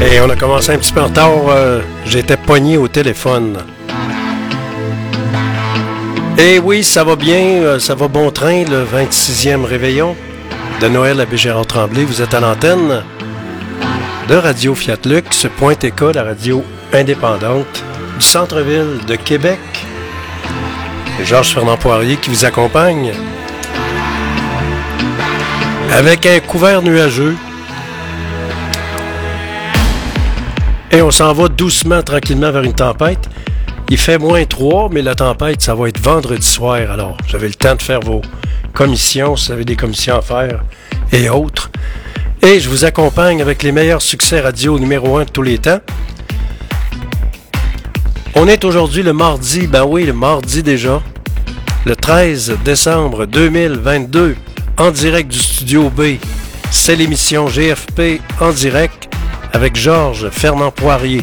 Et on a commencé un petit peu en retard. J'étais pogné au téléphone. Et oui, ça va bien. Ça va bon train, le 26e réveillon de Noël à Bégérard-Tremblay. Vous êtes à l'antenne de Radio Fiat Lux, .tk, la radio indépendante du centre-ville de Québec. C'est Georges Fernand Poirier qui vous accompagne avec un couvert nuageux. Et on s'en va doucement, tranquillement vers une tempête. Il fait -3, mais la tempête, ça va être vendredi soir. Alors, vous avez le temps de faire vos commissions, si vous avez des commissions à faire et autres. Et je vous accompagne avec les meilleurs succès radio numéro 1 de tous les temps. On est aujourd'hui le mardi, ben oui, le mardi déjà, le 13 décembre 2022, en direct du Studio B. C'est l'émission GFP en direct avec Georges Fernand Poirier.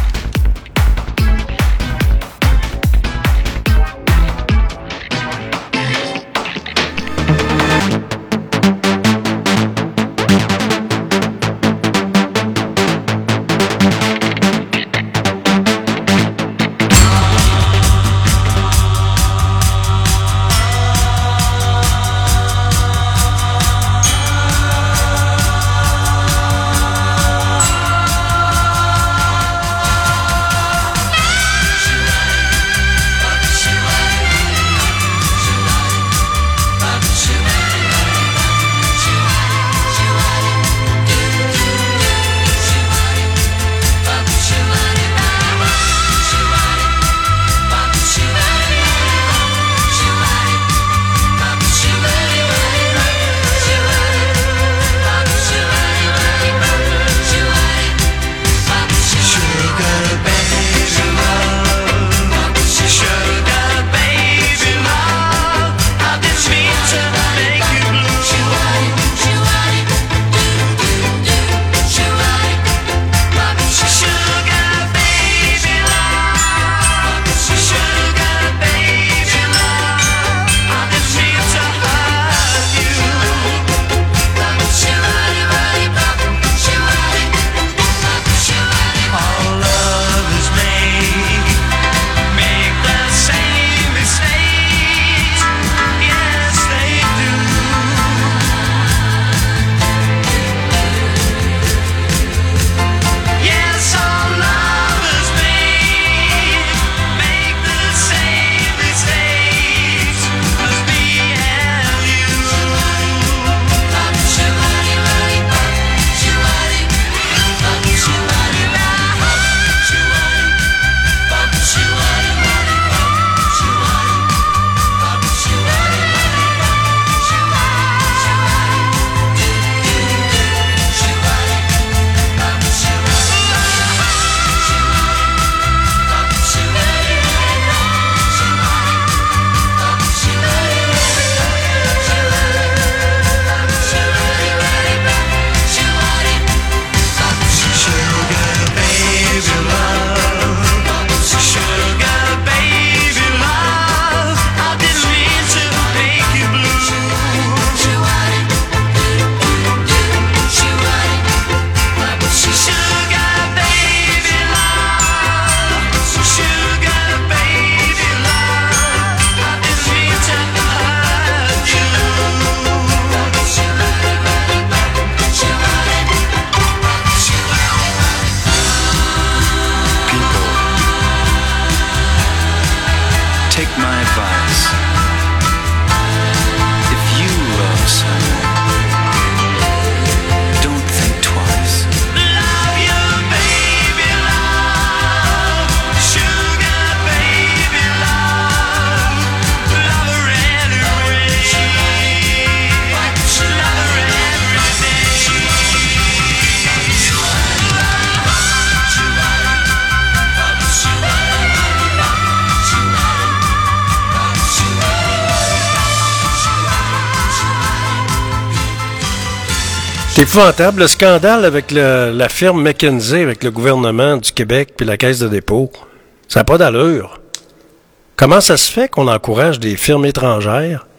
C'est épouvantable, le scandale avec la firme McKinsey, avec le gouvernement du Québec puis la Caisse de dépôt. Ça n'a pas d'allure. Comment ça se fait qu'on encourage des firmes étrangères?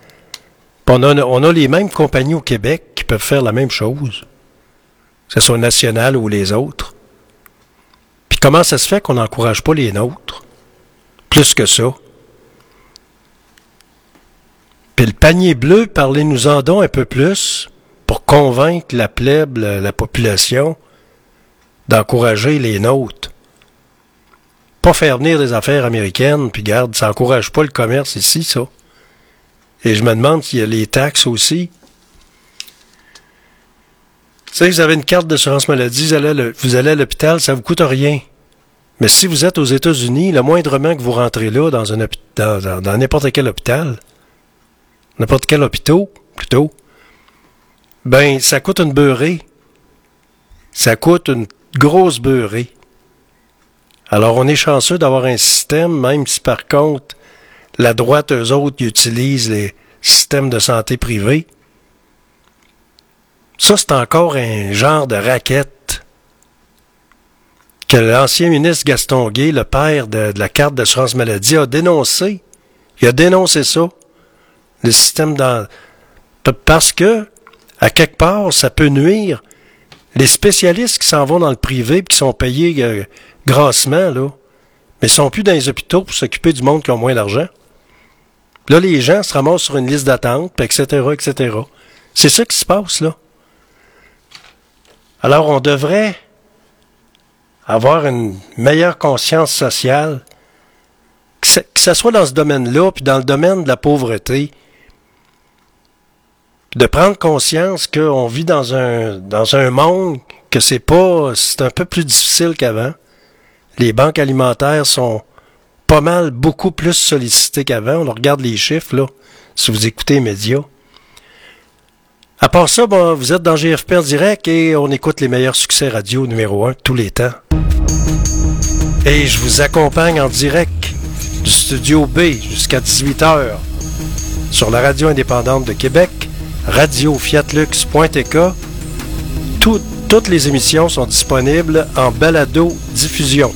On a les mêmes compagnies au Québec qui peuvent faire la même chose, que ce soit national ou les autres. comment ça se fait qu'on n'encourage pas les nôtres? Plus que ça. Puis le panier bleu, parlez-nous-en donc un peu plus pour convaincre la plèbe, la population, d'encourager les nôtres. Pas faire venir des affaires américaines, puis garde, ça n'encourage pas le commerce ici, ça. Et je me demande s'il y a les taxes aussi. Tu sais, vous avez une carte d'assurance maladie, vous allez à l'hôpital, ça vous coûte rien. Mais si vous êtes aux États-Unis, le moindrement que vous rentrez là, dans n'importe quel hôpital, n'importe quel hôpital, plutôt, ben, ça coûte une beurrée. Ça coûte une grosse beurrée. Alors, on est chanceux d'avoir un système, même si par contre, la droite, eux autres, ils utilisent les systèmes de santé privés. Ça, c'est encore un genre de raquette que l'ancien ministre Gaston Guay, le père de la carte d'assurance maladie, a dénoncé. Il a dénoncé ça. Le système parce que, à quelque part, ça peut nuire. Les spécialistes qui s'en vont dans le privé et qui sont payés grassement, là, mais ils sont plus dans les hôpitaux pour s'occuper du monde qui ont moins d'argent. Là, les gens se ramassent sur une liste d'attente, etc., etc. C'est ça qui se passe, là. Alors, on devrait avoir une meilleure conscience sociale, que ça soit dans ce domaine-là, puis dans le domaine de la pauvreté, de prendre conscience qu'on vit dans un monde que c'est un peu plus difficile qu'avant. Les banques alimentaires sont pas mal, beaucoup plus sollicitées qu'avant. On regarde les chiffres, là, si vous écoutez les médias. À part ça, bon, vous êtes dans GFP en direct et on écoute les meilleurs succès radio numéro 1 de tous les temps. Et je vous accompagne en direct du studio B jusqu'à 18h sur la radio indépendante de Québec, radio-fiatlux.tk. Toutes les émissions sont disponibles en balado-diffusion.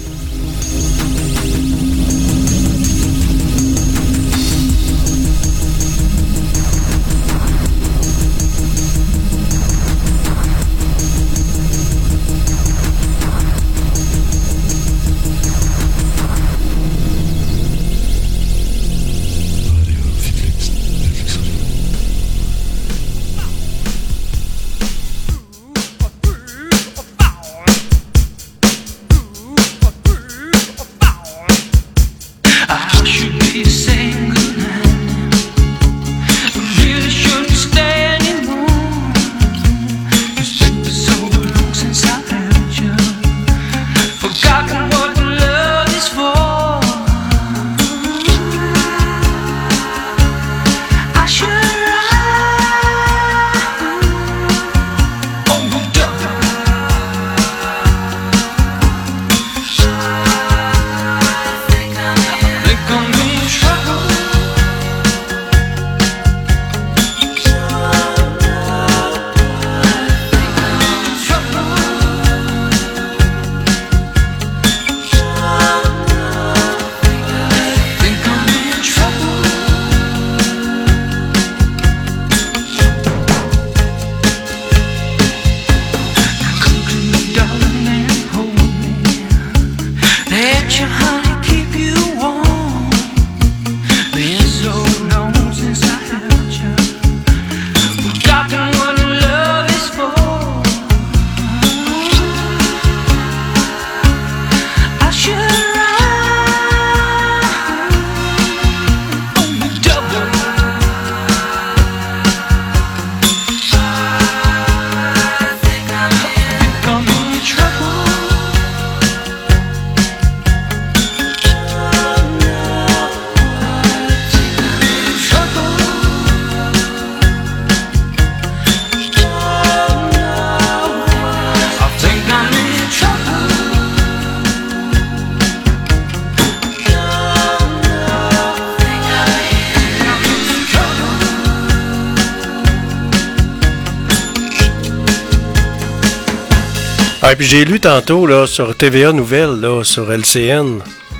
Ah, puis j'ai lu tantôt là, sur TVA Nouvelles, là, sur LCN.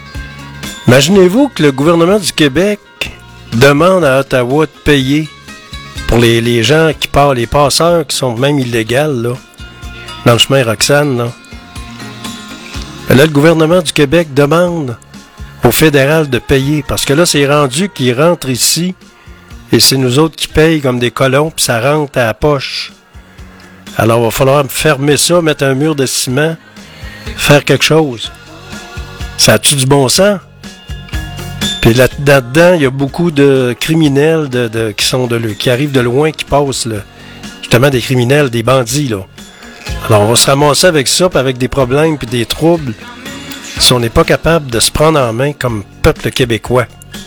Imaginez-vous que le gouvernement du Québec demande à Ottawa de payer pour les gens qui partent, les passeurs qui sont même illégaux, là, dans le chemin Roxane, là. Là, le gouvernement du Québec demande au fédéral de payer, parce que là, c'est rendu qu'ils rentrent ici, et c'est nous autres qui payent comme des colons, puis ça rentre à la poche. Alors, il va falloir fermer ça, mettre un mur de ciment, faire quelque chose. Ça a-tu du bon sens? Puis là-dedans, il y a beaucoup de criminels qui arrivent de loin, qui passent, là. Justement, des criminels, des bandits, là. Alors, on va se ramasser avec ça, puis avec des problèmes, puis des troubles, si on n'est pas capable de se prendre en main comme peuple québécois.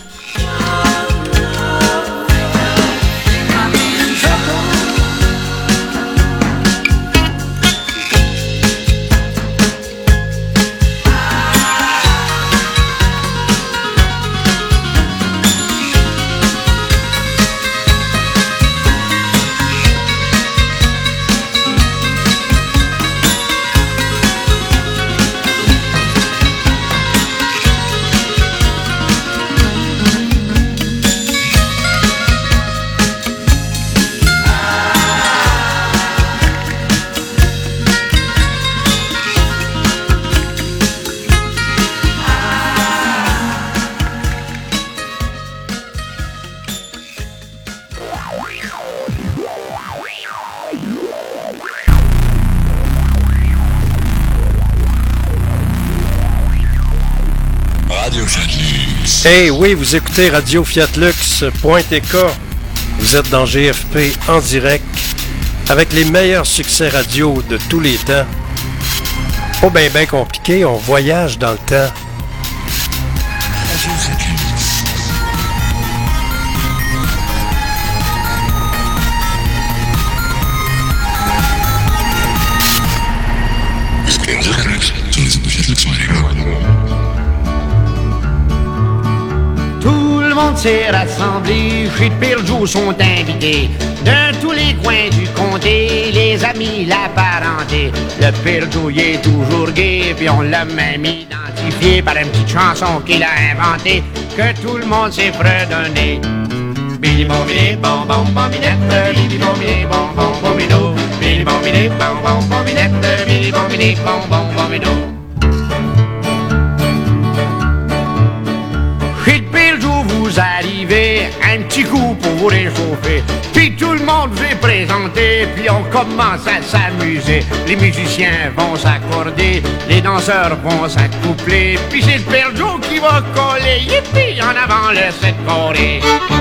Hey, oui, vous écoutez Radio Fiatlux.tk. Vous êtes dans GFP en direct avec les meilleurs succès radio de tous les temps. Pas bien compliqué, on voyage dans le temps. Tout le monde s'est rassemblé, chez Pirjou sont invités. De tous les coins du comté, les amis, la parenté. Le Pirjou y est toujours gai, puis on l'a même identifié par une petite chanson qu'il a inventée, que tout le monde s'est fredonné. Billy Bombini, bon bon bombinette, Billy Bombini, bon bon bombino. Billy Bombini, bon bon bombinette, Billy Bombini, bon bon bombino. Vous arrivez, un petit coup pour vous réchauffer. Puis tout le monde veut présenter, puis on commence à s'amuser. Les musiciens vont s'accorder, les danseurs vont s'accoupler. Puis c'est le Père Joe qui va coller, yippie, en avant le 7 Corée.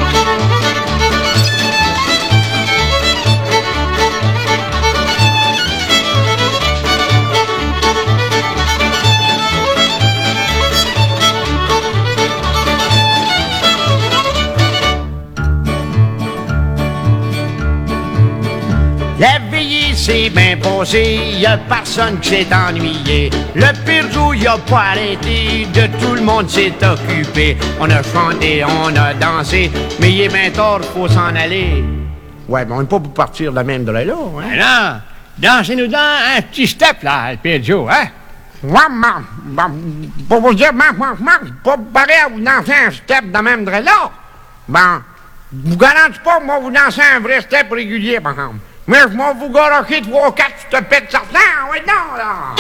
La veillée s'est bien passée, y'a personne qui s'est ennuyé. Le Pirjou y a pas arrêté, de tout le monde s'est occupé. On a chanté, on a dansé, mais il est bien tard, faut s'en aller. Ouais, mais on n'est pas pour partir de la même de là, hein? Ben non, dansez-nous dans un petit step, là, le Pirjou, hein? Ouais, pour vous dire, pas pareil à vous danser un step de même de là. Ben, vous garantissez pas, moi, vous dansez un vrai step régulier, par exemple. Mais je m'en vous garocher 3 ou 4, je te pète certains, ouais, non, là!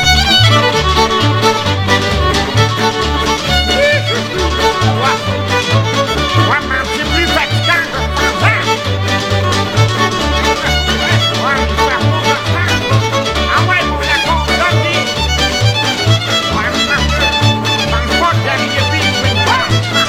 Ouais, mais c'est plus fatigant que je pensais! Ouais, je vais faire ça! Ah ouais, mon d'accord, donne-les! Ouais, je pense pas que j'arrive plus une fois!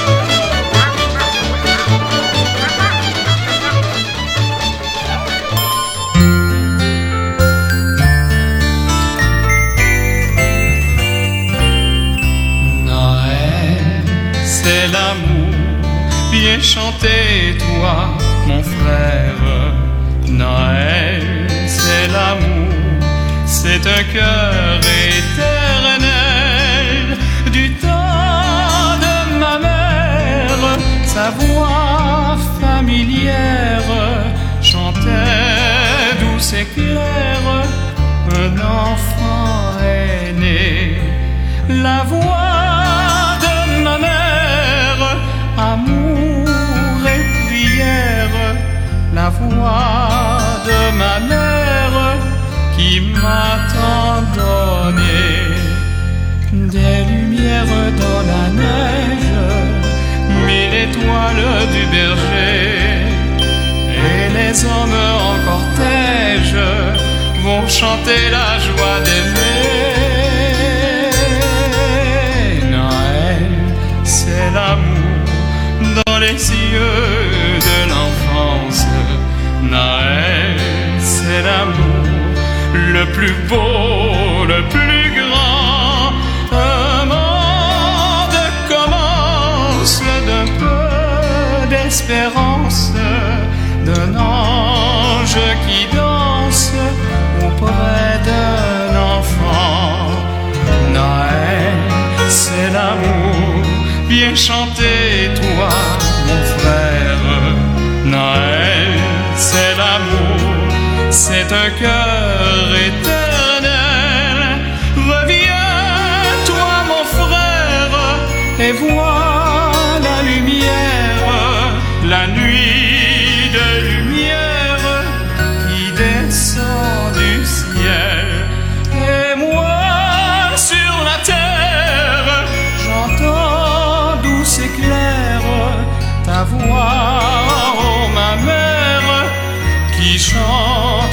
C'est l'amour, viens chanter toi, mon frère. Noël, c'est l'amour, c'est un cœur éternel. Du temps de ma mère, sa voix familière chantait douce et claire. Un enfant est né, la voix de ma mère, amour et prière, la voix de ma mère qui m'a tant donné. des lumières dans la neige, 1000 étoiles du berger, et les hommes en cortège vont chanter la joie d'aimer. Noël, c'est l'amour dans les yeux de l'enfance. Noël, c'est l'amour le plus beau, le plus grand. Un monde commence d'un peu d'espérance, d'un ange qui danse auprès d'un enfant. Noël, c'est l'amour, viens chanter toi, mon frère. Noël, c'est l'amour, c'est un cœur éternel. Reviens, toi, mon frère, et vois la lumière, la nuit de lumière qui descend du ciel. Et moi, sur la terre, j'entends douce et claire ta voix, oh ma mère, qui chante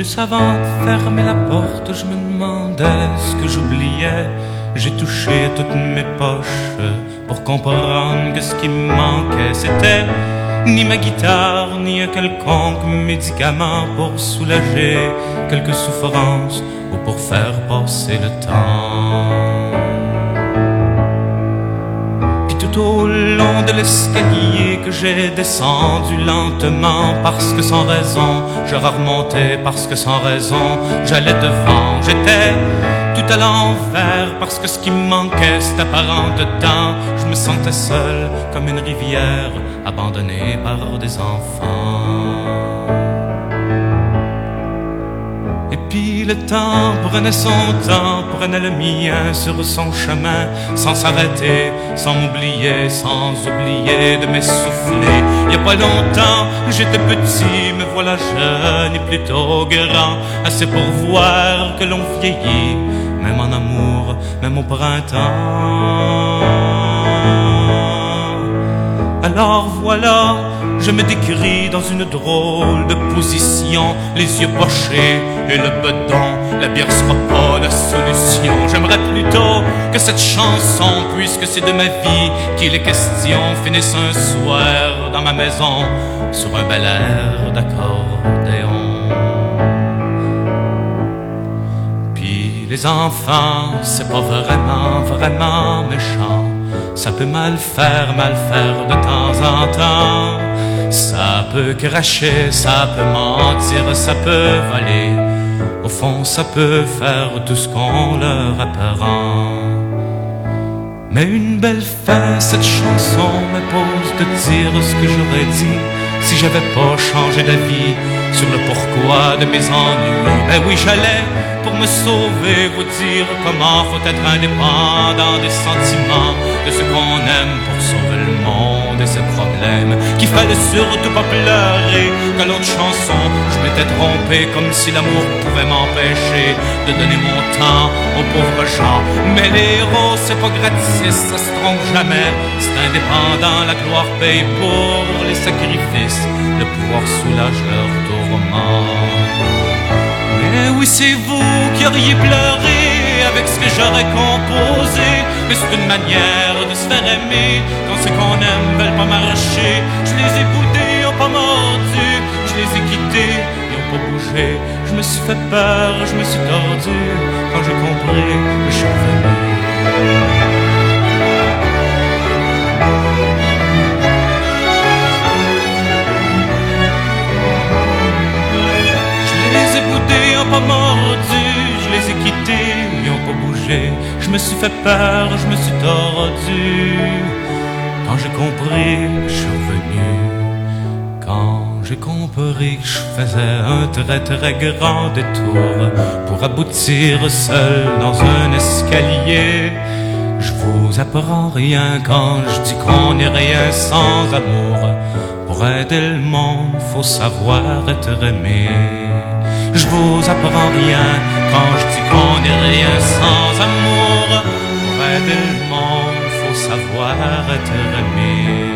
Juste avant de fermer la porte, je me demandais ce que j'oubliais. J'ai touché toutes mes poches pour comprendre que ce qui me manquait, c'était ni ma guitare, ni un quelconque médicament pour soulager quelques souffrances ou pour faire passer le temps. Puis tout au long de l'escalier que j'ai descendu lentement, parce que sans raison je remontais, parce que sans raison j'allais devant. J'étais tout à l'envers, parce que ce qui me manquait c'était apparent dedans. Je me sentais seul comme une rivière abandonnée par des enfants. Et puis le temps prenait son temps, prenait le mien sur son chemin, sans s'arrêter, sans m'oublier, sans oublier de m'essouffler. Il y a pas longtemps, j'étais petit, me voilà jeune et plutôt grand, assez pour voir que l'on vieillit, même en amour, même au printemps. Alors voilà, je me décris dans une drôle de position, les yeux pochés et le bedon. La bière sera pas la solution. J'aimerais plutôt que cette chanson, puisque c'est de ma vie qu'il est question, finisse un soir dans ma maison sur un bel air d'accordéon. Puis les enfants, c'est pas vraiment méchant. Ça peut mal faire de temps en temps. Ça peut cracher, ça peut mentir, ça peut voler. Au fond, ça peut faire tout ce qu'on leur apprend. Mais une belle fin, cette chanson m'impose de dire ce que j'aurais dit si j'avais pas changé d'avis sur le pourquoi de mes ennuis. Ben oui, j'allais, pour me sauver, vous dire comment faut être indépendant des sentiments, de ce qu'on aime pour sauver le monde et ses problèmes. Qu'il fallait surtout pas pleurer qu'à l'autre chanson je m'étais trompé, comme si l'amour pouvait m'empêcher de donner mon temps aux pauvres gens. Mais les héros c'est pas gratis, ça se trompe jamais, c'est indépendant, la gloire paye pour les sacrifices, le pouvoir soulage leur tourment. Mais oui, c'est vous qui auriez pleuré avec ce que j'aurais composé. Mais c'est une manière de se faire aimer quand ceux qu'on aime veulent pas marcher. Je les ai boudés, ils ont pas mordu. Je les ai quittés, ils ont pas bougé. Je me suis fait peur, je me suis tordu. Quand j'ai compris, je suis revenu. Je les ai boudés, ils ont pas mordu. Je les ai quittés, ils ont pas bougé. Je me suis fait peur, je me suis tordu. Quand j'ai compris, je suis revenu. Quand j'ai compris que je faisais un très grand détour pour aboutir seul dans un escalier. Je vous apprends rien quand je dis qu'on n'est rien sans amour. Pour aider le monde, faut savoir être aimé. Je vous apprends rien quand je dis qu'on n'est rien sans amour. Pour aider le monde, faut savoir être aimé.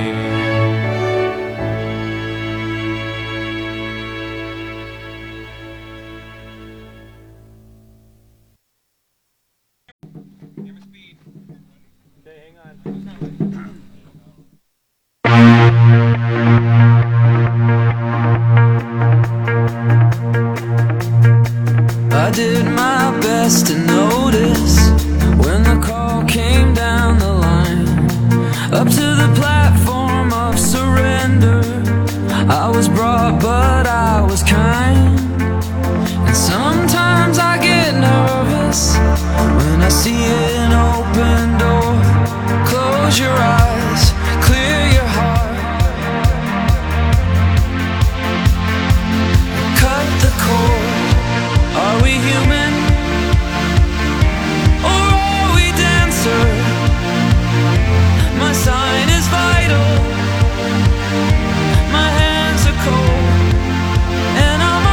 I did my best to notice when the call came down the line, up to the platform of surrender. I was brought, but I was kind. And sometimes I get nervous when I see an open door. Close your eyes, clear your heart, cut the cord. Are we human, or are we dancer? My sign is vital, my hands are cold, and I'm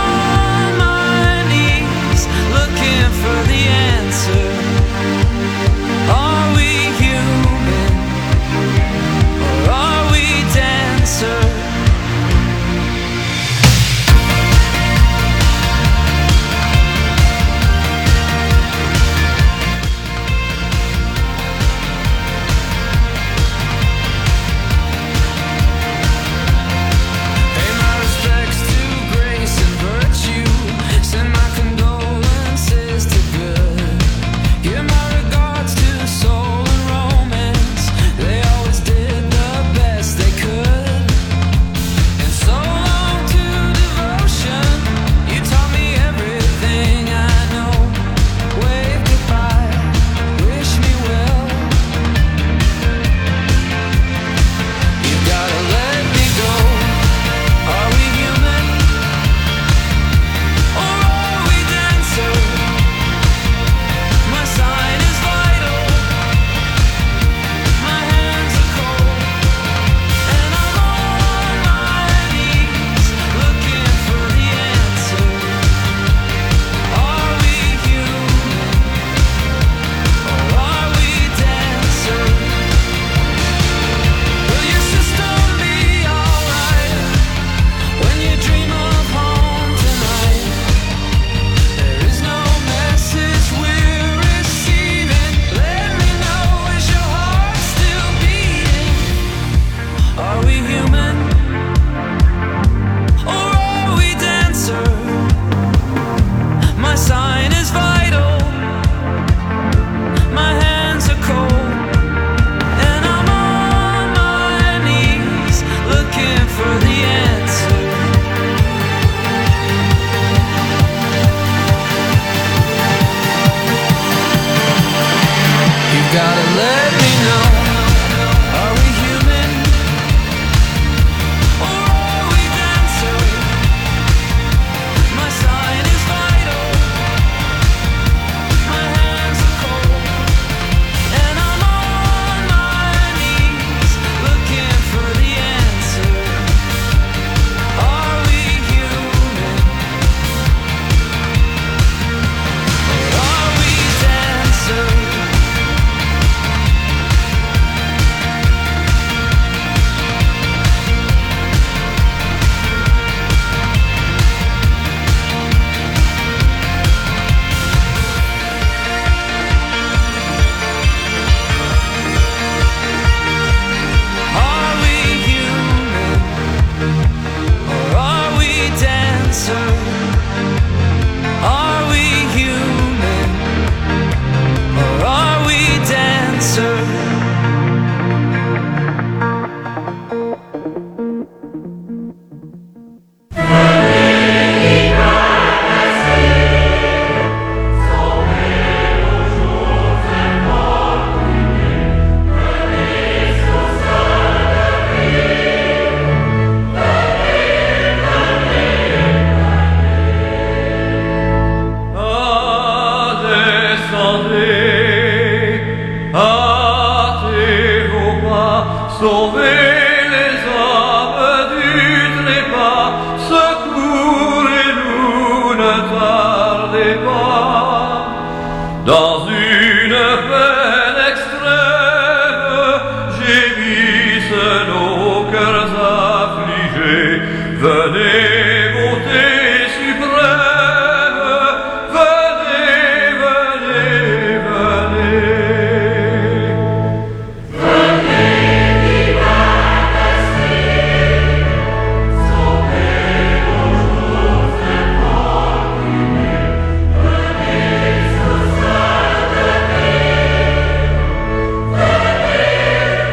venez, beauté suprême, venez, venez, venez. Venez, divin destin, sauvez nos jours infortunés, venez, sous sainte paix, venez,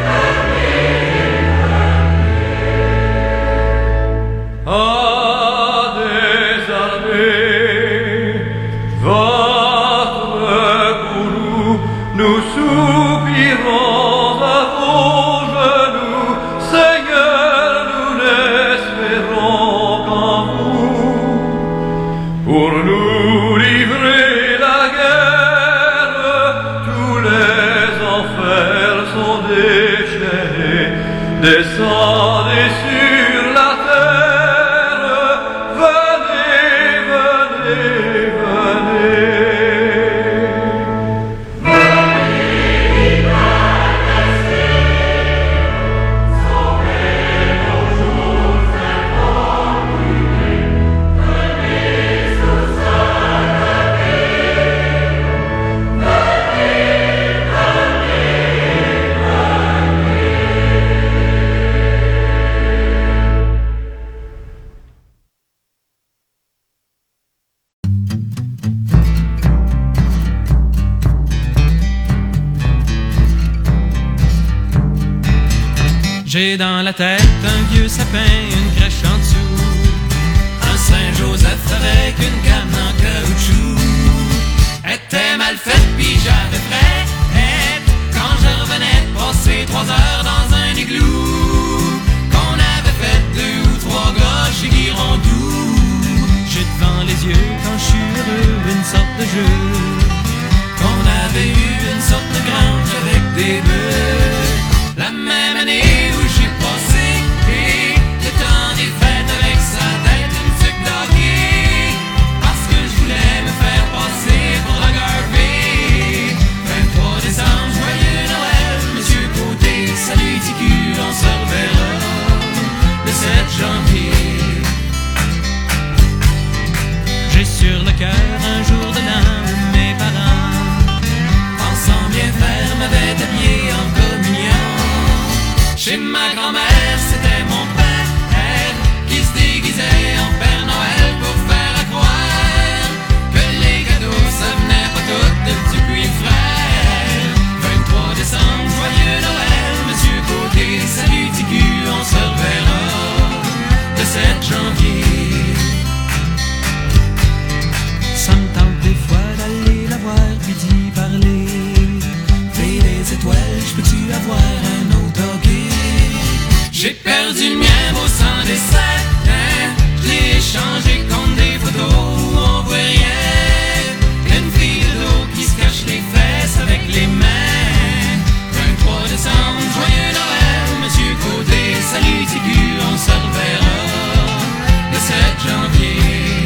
nous soupirons à vos genoux, Seigneur, nous n'espérons qu'en vous, pour nous livrer la guerre, tous les enfers sont déchaînés, descendez sur la terre, venez, venez, venez. J'ai dans la tête un vieux sapin, une crèche en dessous, un Saint-Joseph avec une canne en caoutchouc. Était mal faite pis j'avais frais quand je revenais de passer 3 heures dans un igloo, qu'on avait fait 2 ou 3 gars chez Girondou. J'ai devant les yeux quand je suis heureux une sorte de jeu, qu'on avait eu une sorte de grange avec des bœufs. La même année où j'ai passé le temps des fêtes avec sa tête une tuque d'hockey, parce que je voulais me faire passer pour la Garvey. 23 décembre, joyeux Noël, Monsieur Côté, salut TQ, on se reverra le 7 janvier. J'ai sur le cœur un jour de l'an où mes parents, pensant bien faire, m'avaient habillé en communion. Chez ma grand-mère, c'était mon père qui se déguisait en Père Noël pour faire à croire que les cadeaux, ça venait pas tout de Dupuis frère. 23 décembre, joyeux Noël, Monsieur Côté, salut TQ, on se reverra le 7 janvier. Ça me tente des fois d'aller la voir puis d'y parler. Fais les étoiles, j'peux-tu avoir un autre hockey? J'ai perdu le mien au sang des sept, je l'ai échangé contre des photos où on voit rien qu'une fille de l'eau qui se cache les fesses avec les mains. 23 décembre, joyeux Noël, Monsieur Côté, salut TQ, on se reverra le 7 janvier.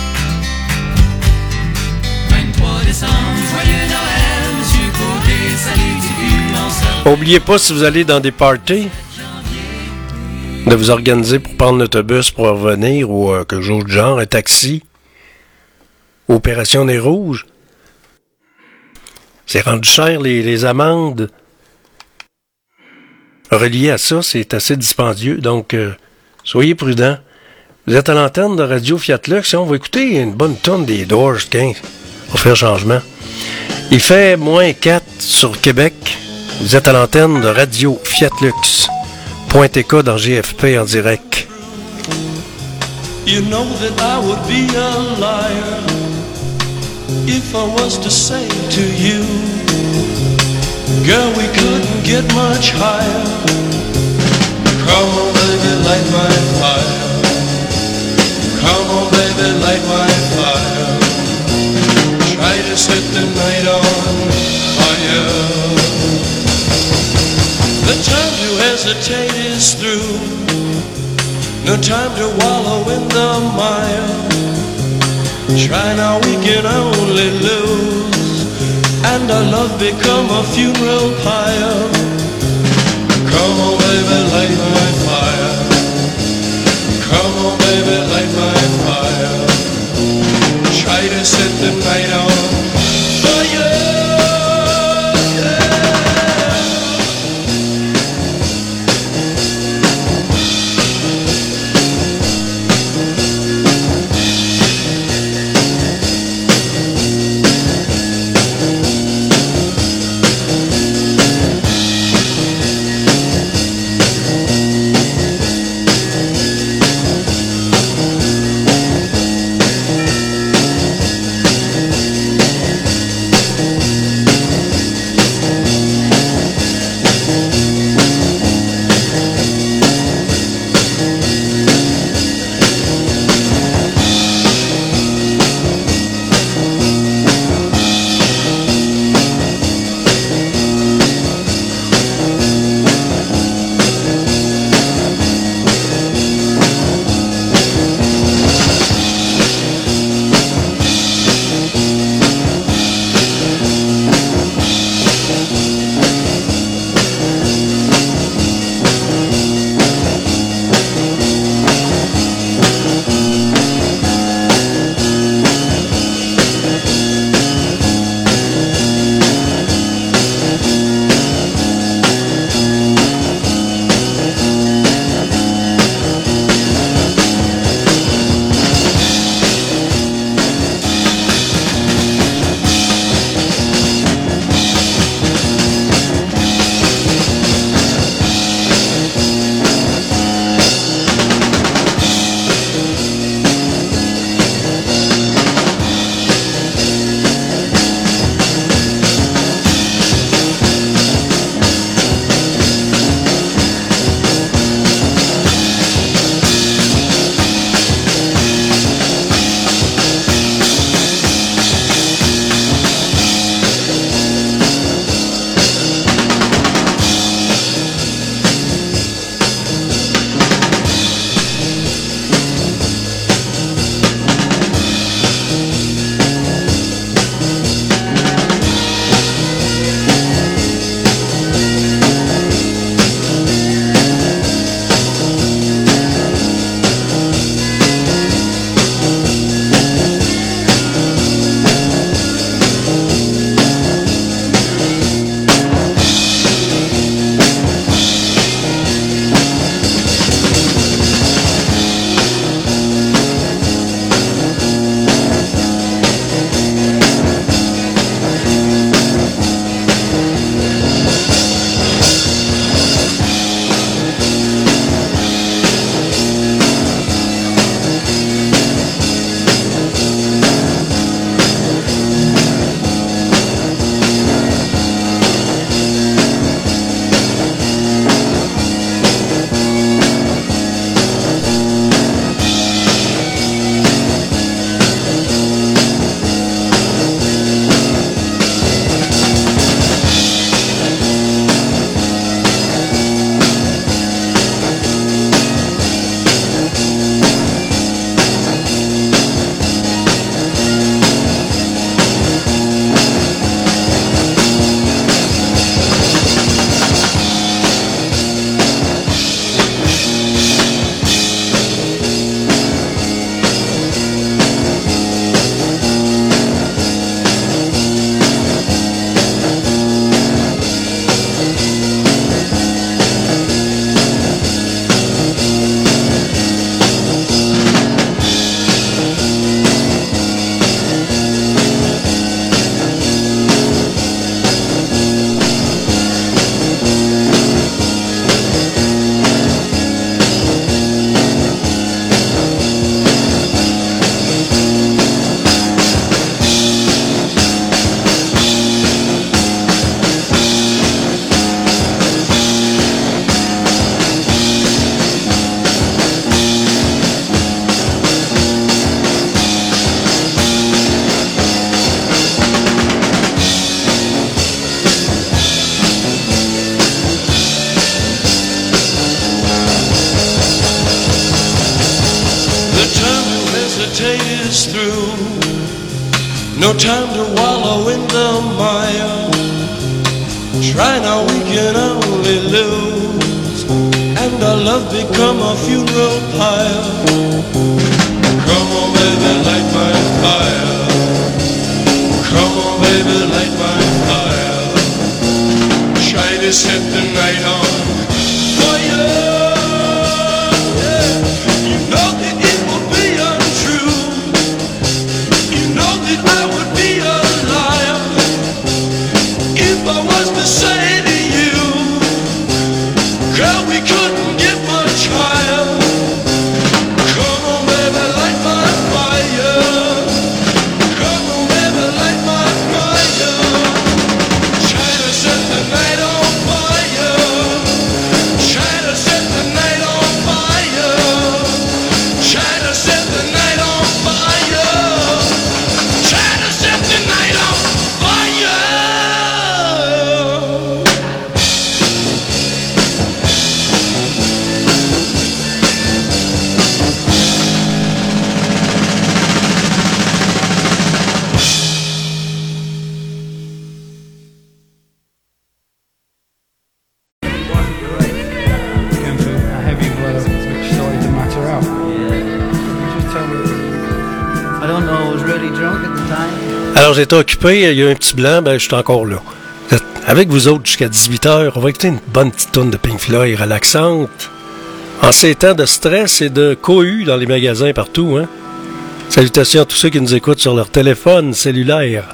23 décembre, joyeux Noël, Monsieur Côté, salut TQ, on se reverra. Oubliez pas, si vous allez dans des parties, de vous organiser pour prendre l'autobus pour revenir ou quelque chose de genre, un taxi, Opération Nez Rouge. C'est rendu cher, les amendes reliées à ça, c'est assez dispendieux, donc soyez prudents. Vous êtes à l'antenne de Radio Fiat Lux, on va écouter une bonne tonne des Doors, 15, on va faire changement. Il fait -4 sur Québec, vous êtes à l'antenne de Radio Fiat Lux. .tk dans GFP en direct. You know that I would be a liar if I was to say to you, girl, we couldn't get much higher. Come on, baby, light my fire. Come on, baby, light my fire. Try to set the night on fire. The time to hesitate is through. No time to wallow in the mire. Try now, we can only lose, and our love become a funeral pyre. Come on, baby, light my fire. Come on, is through. No time to wallow in the mire. Try now, we can only lose, and our love become a funeral pyre. Come on, baby, light my fire. Come on, baby, light my fire. Try to set the night on fire. You know that it will be untrue. You know that I would be a liar if I was to say to you, girl, we couldn't get much higher. Come on, baby, light my fire. Come on, baby, light my fire. Try to set the night on fire. Try to set the night on fire. Try to set the night on fire. Try to set the night on fire. Going for a heavy blow, which started to matter out. Just tell me. I don't know, I was really drunk at the time. Alors, j'étais occupé, il y a eu un petit blanc, ben, je suis encore là. Avec vous autres jusqu'à 18h, on va écouter une bonne petite tourne de Pink Floyd relaxante. En ces temps de stress et de cohue dans les magasins partout, hein. Salutations à tous ceux qui nous écoutent sur leur téléphone cellulaire.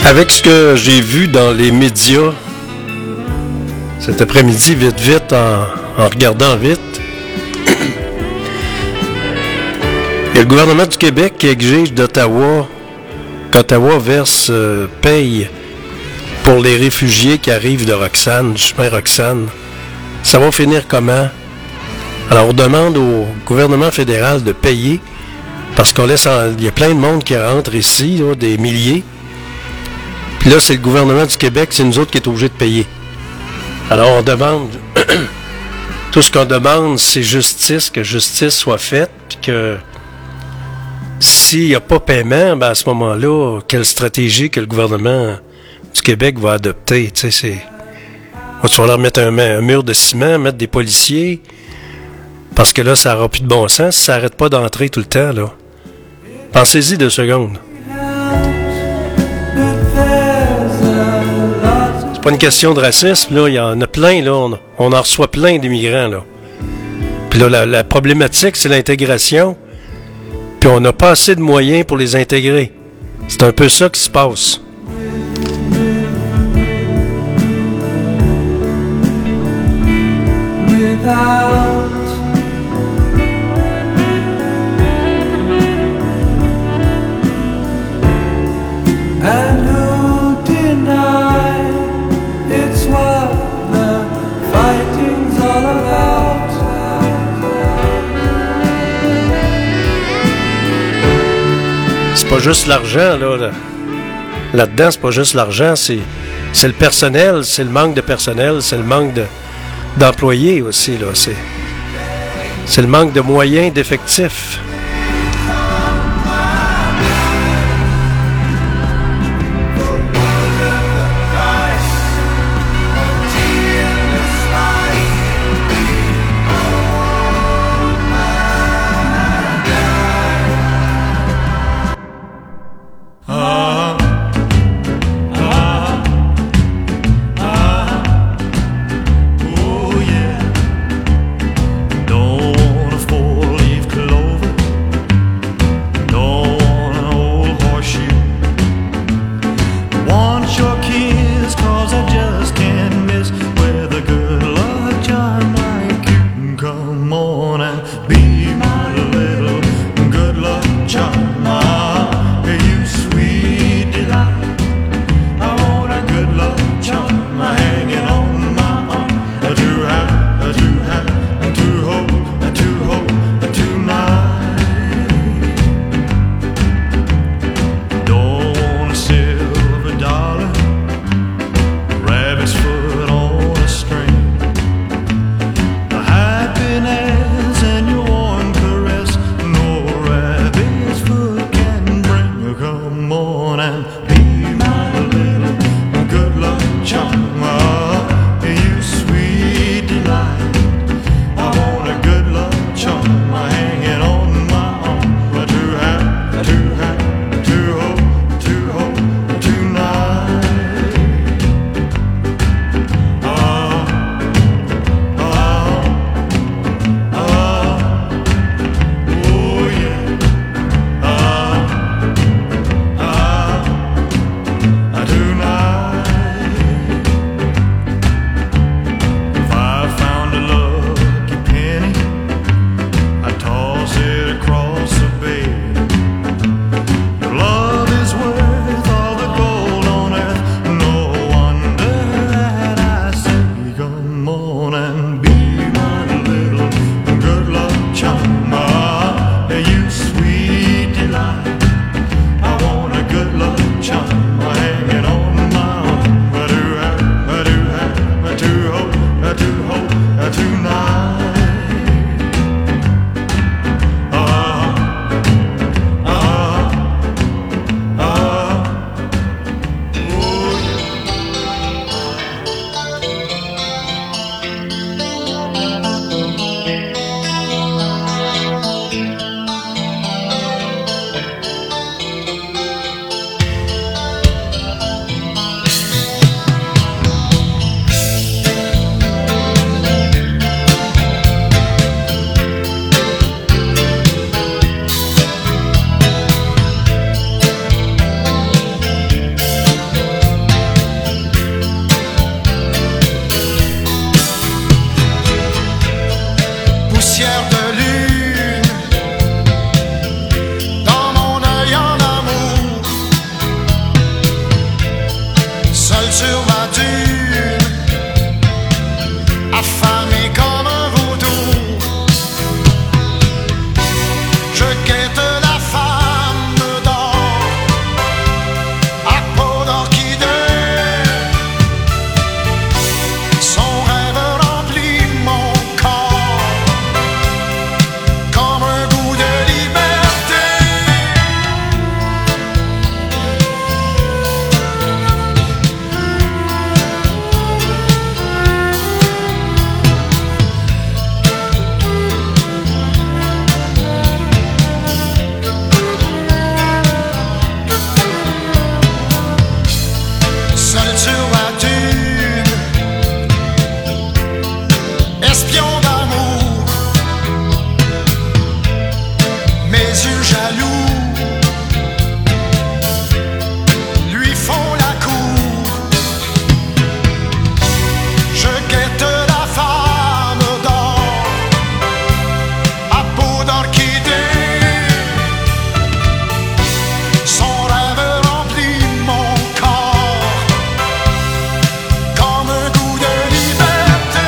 Avec ce que j'ai vu dans les médias cet après-midi, vite, en regardant vite, il y a le gouvernement du Québec qui exige d'Ottawa qu'Ottawa paye pour les réfugiés qui arrivent de Roxane, du chemin Roxane. Ça va finir comment? Alors, on demande au gouvernement fédéral de payer parce il y a plein de monde qui rentre ici, là, des milliers. Puis là, c'est le gouvernement du Québec, c'est nous autres qui est obligés de payer. Alors, on demande... Tout ce qu'on demande, c'est justice, que justice soit faite, puis que s'il n'y a pas paiement, ben à ce moment-là, quelle stratégie que le gouvernement du Québec va adopter? Tu sais, il va falloir mettre un mur de ciment, mettre des policiers, parce que là, ça n'aura plus de bon sens si ça n'arrête pas d'entrer tout le temps, là. Pensez-y 2 secondes. C'est pas une question de racisme, là. Il y en a plein, là. On en reçoit plein d'immigrants, là. Puis là, la problématique, c'est l'intégration. Puis on n'a pas assez de moyens pour les intégrer. C'est un peu ça qui se passe. C'est pas juste l'argent, là. Là-dedans, c'est pas juste l'argent, c'est le personnel, c'est le manque de personnel, c'est le manque d'employés aussi, là. C'est le manque de moyens, d'effectifs. jaloux lui font la cour. Je guette la femme d'or à peau d'orchidée. Son rêve remplit mon corps comme un goût de liberté.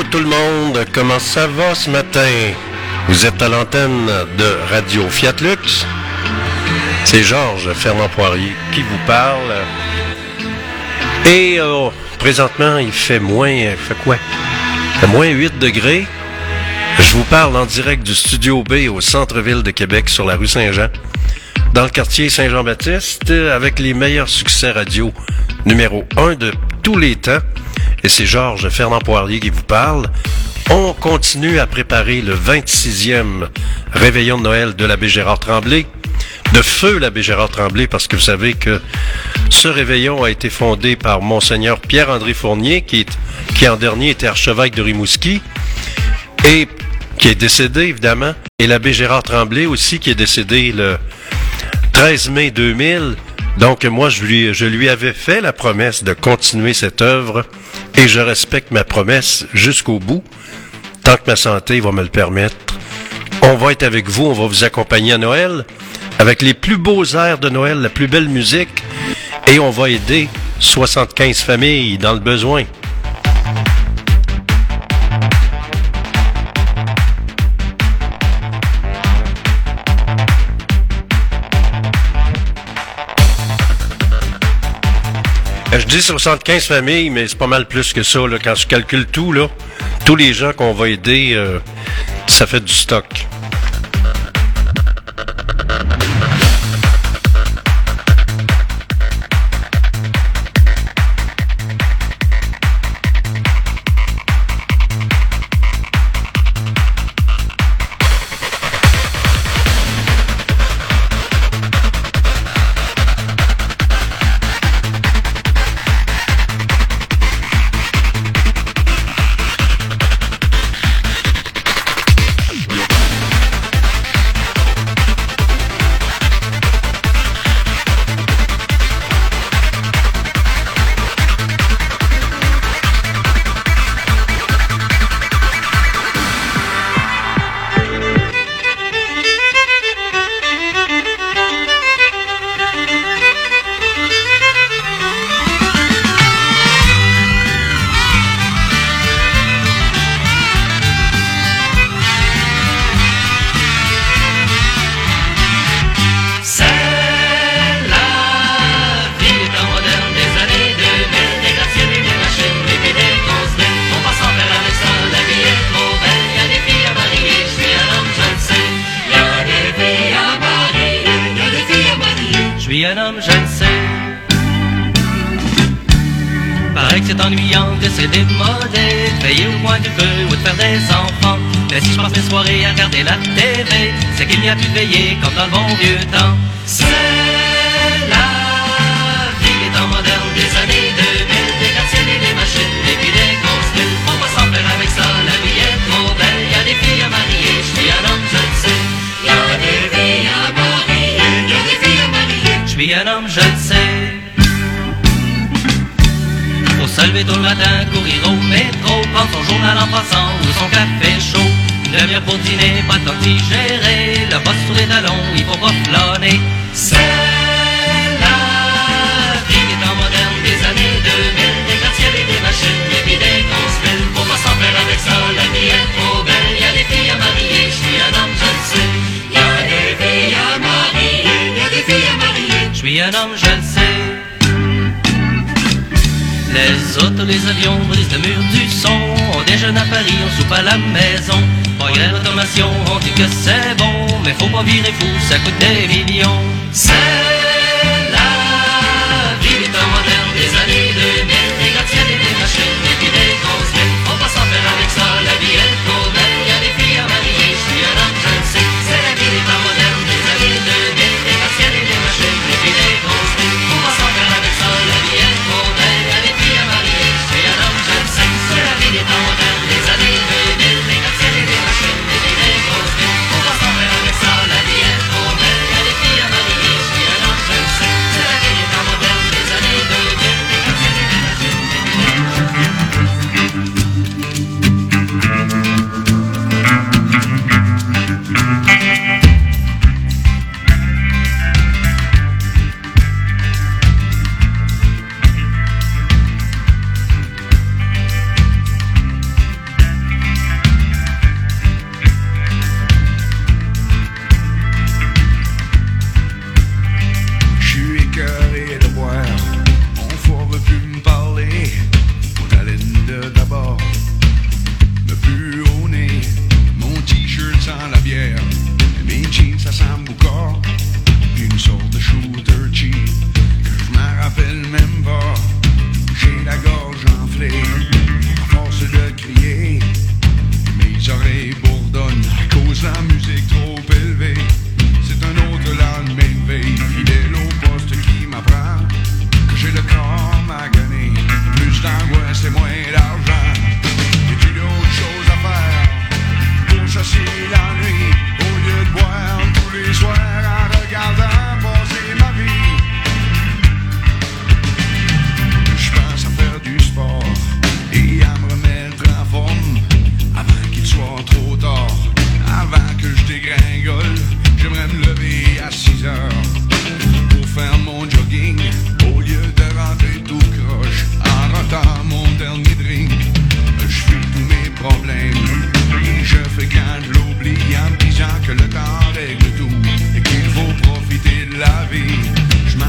tout le monde, comment ça va ce matin? Vous êtes à l'antenne de Radio Fiat Lux. C'est Georges Fernand Poirier qui vous parle. Et présentement, il fait moins 8 degrés. Je vous parle en direct du Studio B au centre-ville de Québec, sur la rue Saint-Jean, dans le quartier Saint-Jean-Baptiste, avec les meilleurs succès radio numéro 1 de tous les temps. Et c'est Georges Fernand Poirier qui vous parle. On continue à préparer le 26e réveillon de Noël de l'abbé Gérard Tremblay, de feu l'abbé Gérard Tremblay, parce que vous savez que ce réveillon a été fondé par Monseigneur Pierre-André Fournier, qui en dernier était archevêque de Rimouski, et qui est décédé, évidemment, et l'abbé Gérard Tremblay aussi, qui est décédé le 13 mai 2000. Donc, moi, je lui avais fait la promesse de continuer cette œuvre, et je respecte ma promesse jusqu'au bout, tant que ma santé va me le permettre. On va être avec vous, on va vous accompagner à Noël, avec les plus beaux airs de Noël, la plus belle musique, et on va aider 75 familles dans le besoin. Je dis 75 familles, mais c'est pas mal plus que ça, là. Quand je calcule tout, là, tous les gens qu'on va aider, ça fait du stock. Comme dans le bon vieux temps. C'est la vie des temps modernes, des années 2000, des quartiers et des machines, et puis des grosses villes. On va s'en faire avec ça, la vie est trop belle. Y a des filles à marier, je suis un homme, je le sais. Y a des filles à marier, y a des filles à marier, je suis un homme, je le sais. Faut se lever tôt le matin, courir au métro, prendre son journal en passant ou son café chaud. Une demi-heure pour dîner, pas de temps d'y gérer. Le boss sur les talons, il faut pas flâner. C'est la vie des temps modernes, des années 2000, des gratte-ciels et des machines, et puis des grosses villes. Faut pas s'en faire avec ça, la vie est trop belle. Y a des filles à marier, je suis un homme, je le sais. Y a des filles à marier, y a des filles à marier, je suis un homme, je le sais. Les autos, les avions brisent le mur du son. On déjeune à Paris, on soupe à la maison. Pas grève d'automation, on dit que c'est bon. Mais faut pas virer fou, ça coûte des millions. C'est la vie des temps modernes, des années 2000, des gratte-ciels et des machines, et puis des grosses villes. Faut pas s'en faire avec ça, la vie est trop belle. Y a des filles à marier, je suis un homme, je le sais. C'est la vie des temps modernes, des années 2000, des gratte-ciels et des machines, et puis des grosses villes. Faut pas s'en faire avec ça, la vie est trop belle. Y a des filles à marier, je suis un homme, je le sais. C'est la vie des temps modernes, des années 2000, des gratte-ciels et des machines, et puis des grosses villes. Faut pas s'en faire avec ça, la vie est trop belle. Y a des filles à marier, je suis un homme,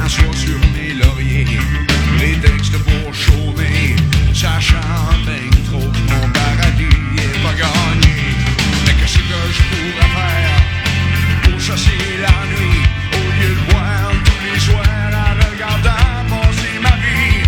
m'assois sur mes lauriers, prétexte pour chômer, sachant bien trop que mon paradis est pas gagné. Mais qu'est-ce que je pourrais faire pour chasser la nuit, au lieu de boire tous les soirs en regardant passer ma vie?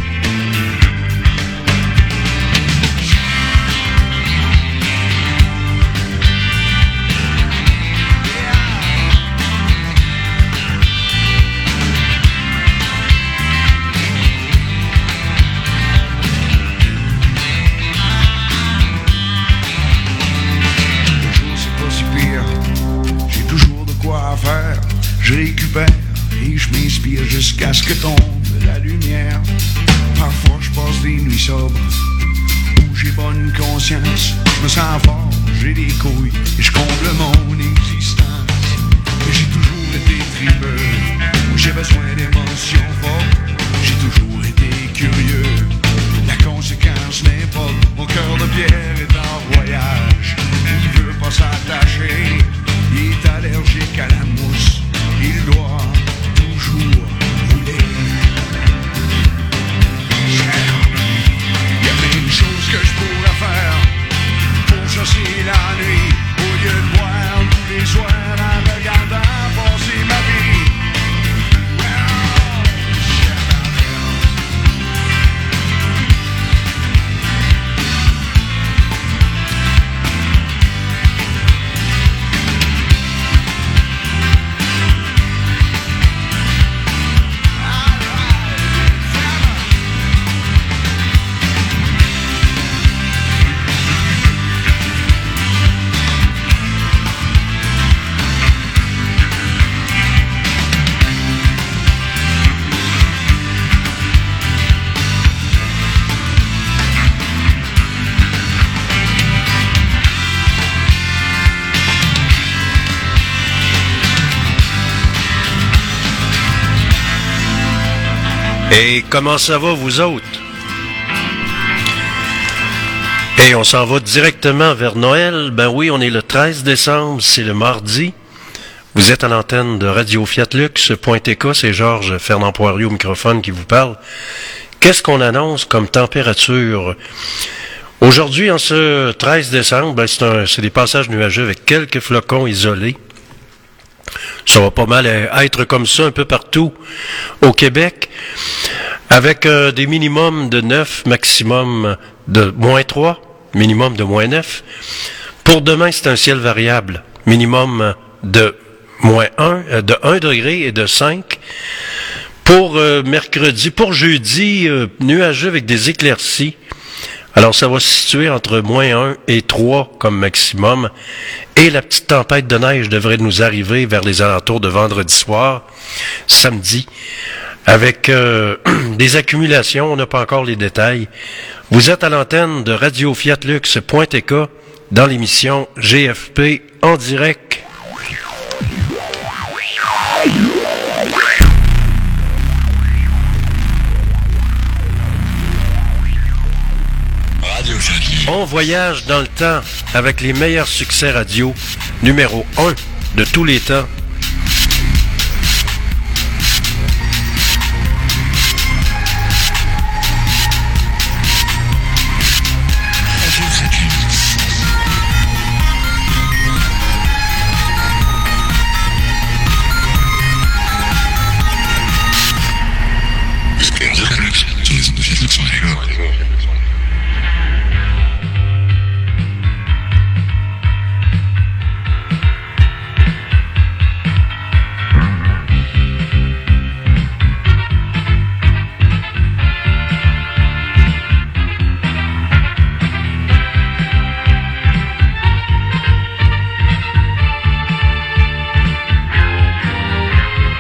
À faire, je récupère et je m'inspire jusqu'à ce que tombe la lumière. Parfois je passe des nuits sobres où j'ai bonne conscience, je me sens fort, j'ai des couilles et je comble mon existence. Mais j'ai toujours été tribeux, j'ai besoin d'émotions fortes, j'ai toujours été curieux. La conséquence n'importe, mon cœur de pierre est en voyage, il veut pas s'attacher. Il est allergique à la mousse, il doit toujours rouler. Il y a plein de choses que je pourrais faire pour chasser la nuit, au lieu de boire tous les soirs en regardant passer ma vie. Et comment ça va, vous autres? Et on s'en va directement vers Noël. Ben oui, on est le 13 décembre, c'est le mardi. Vous êtes à l'antenne de Radio Fiat Lux, .tk, c'est Georges Fernand Poirier au microphone qui vous parle. Qu'est-ce qu'on annonce comme température? Aujourd'hui, en ce 13 décembre, ben c'est des passages nuageux avec quelques flocons isolés. Ça va pas mal être comme ça un peu partout au Québec, avec des minimums de 9, maximum de moins 3, minimum de moins 9. Pour demain, c'est un ciel variable, minimum de moins 1, de 1 degré et de 5. Pour mercredi, pour jeudi, nuageux avec des éclaircies. Alors, ça va se situer entre moins 1 et 3 comme maximum. Et la petite tempête de neige devrait nous arriver vers les alentours de vendredi soir, samedi, avec des accumulations. On n'a pas encore les détails. Vous êtes à l'antenne de Radio Fiat Lux .tk dans l'émission GFP en direct. On voyage dans le temps avec les meilleurs succès radio, numéro 1 de tous les temps.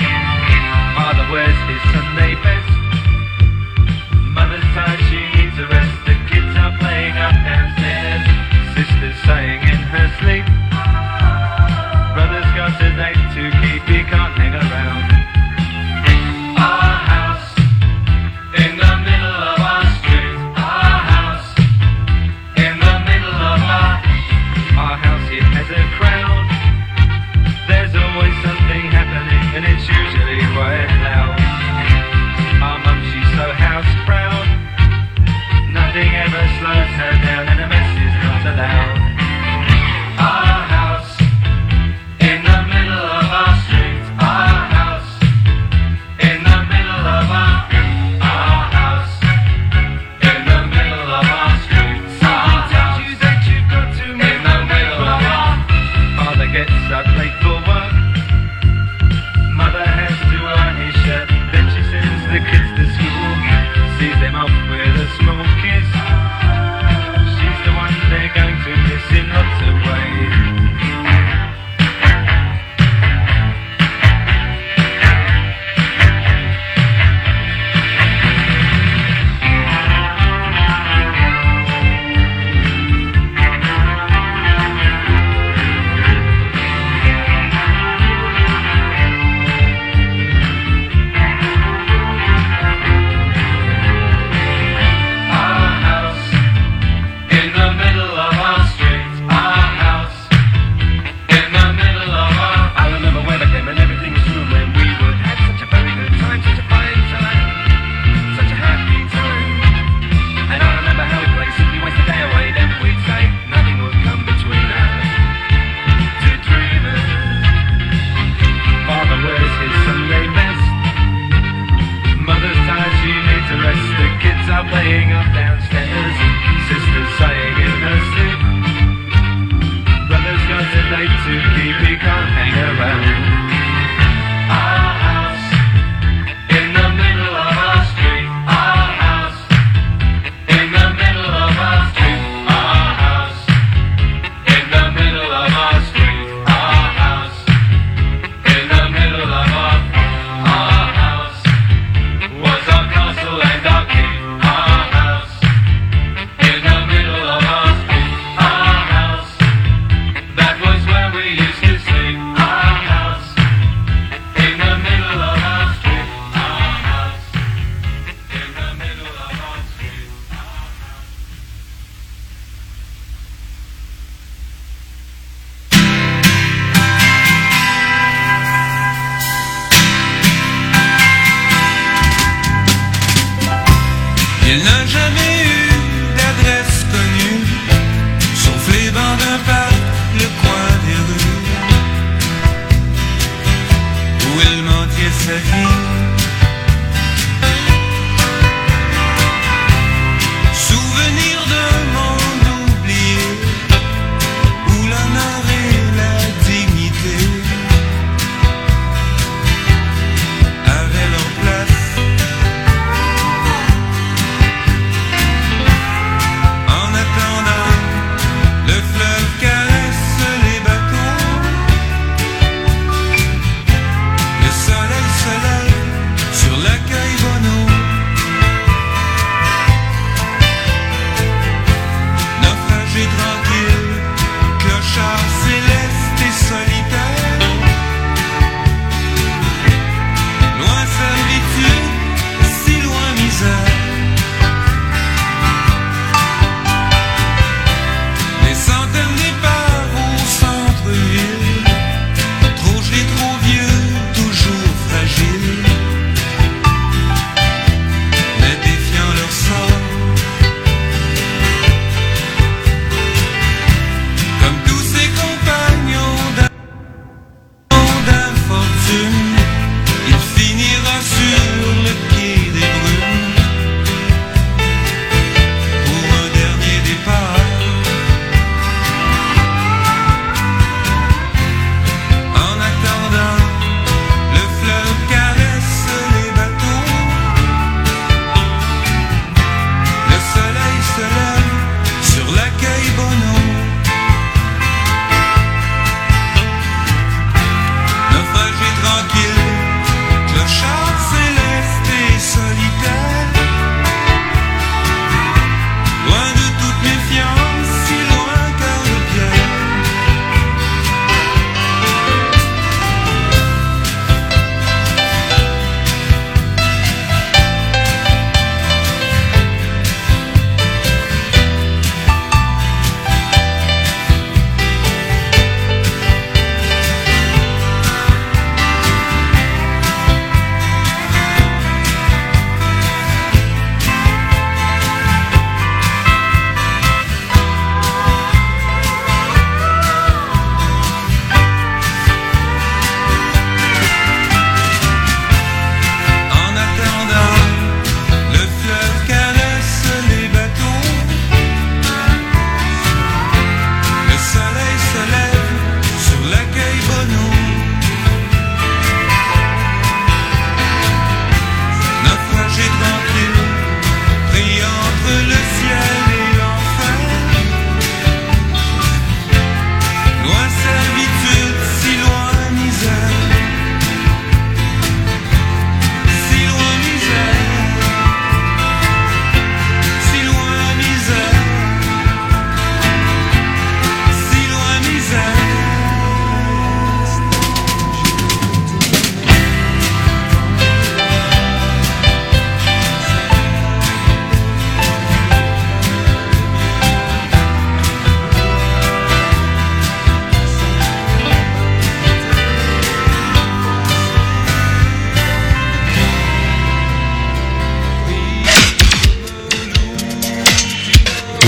Mother wears his Sunday best. Mother's tired, she needs a such a fine time, such a happy time. And I remember how we'd play, simply waste the day away, then we'd say nothing would come between us. Two dreamers. Father wears his Sunday best. Mother's tired, she needs a rest. The kids are playing up downstairs. Sister's sighing in her sleep. Brother's got a date to keep, he can't hang around. Our house in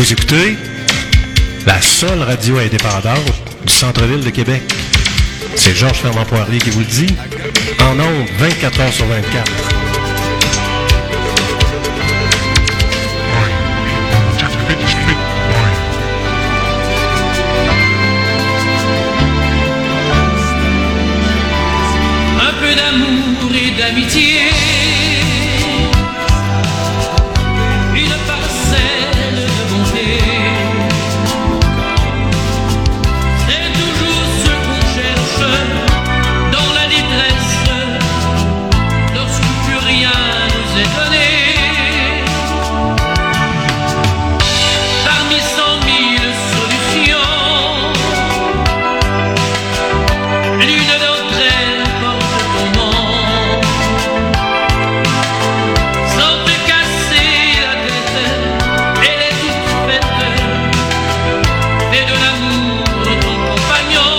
Vous écoutez la seule radio indépendante du centre-ville de Québec. C'est Georges Fernand Poirier qui vous le dit. En ondes, 24 heures sur 24. Un peu d'amour et d'amitié, une parcelle de bonté, c'est toujours ce qu'on cherche dans la détresse, lorsque plus rien nous est donné. Parmi 100 000 solutions, l'une d'entre elles porte ton nom. Sans te casser la tête, elle est toute faite. Fais de l'amour ton compagnon.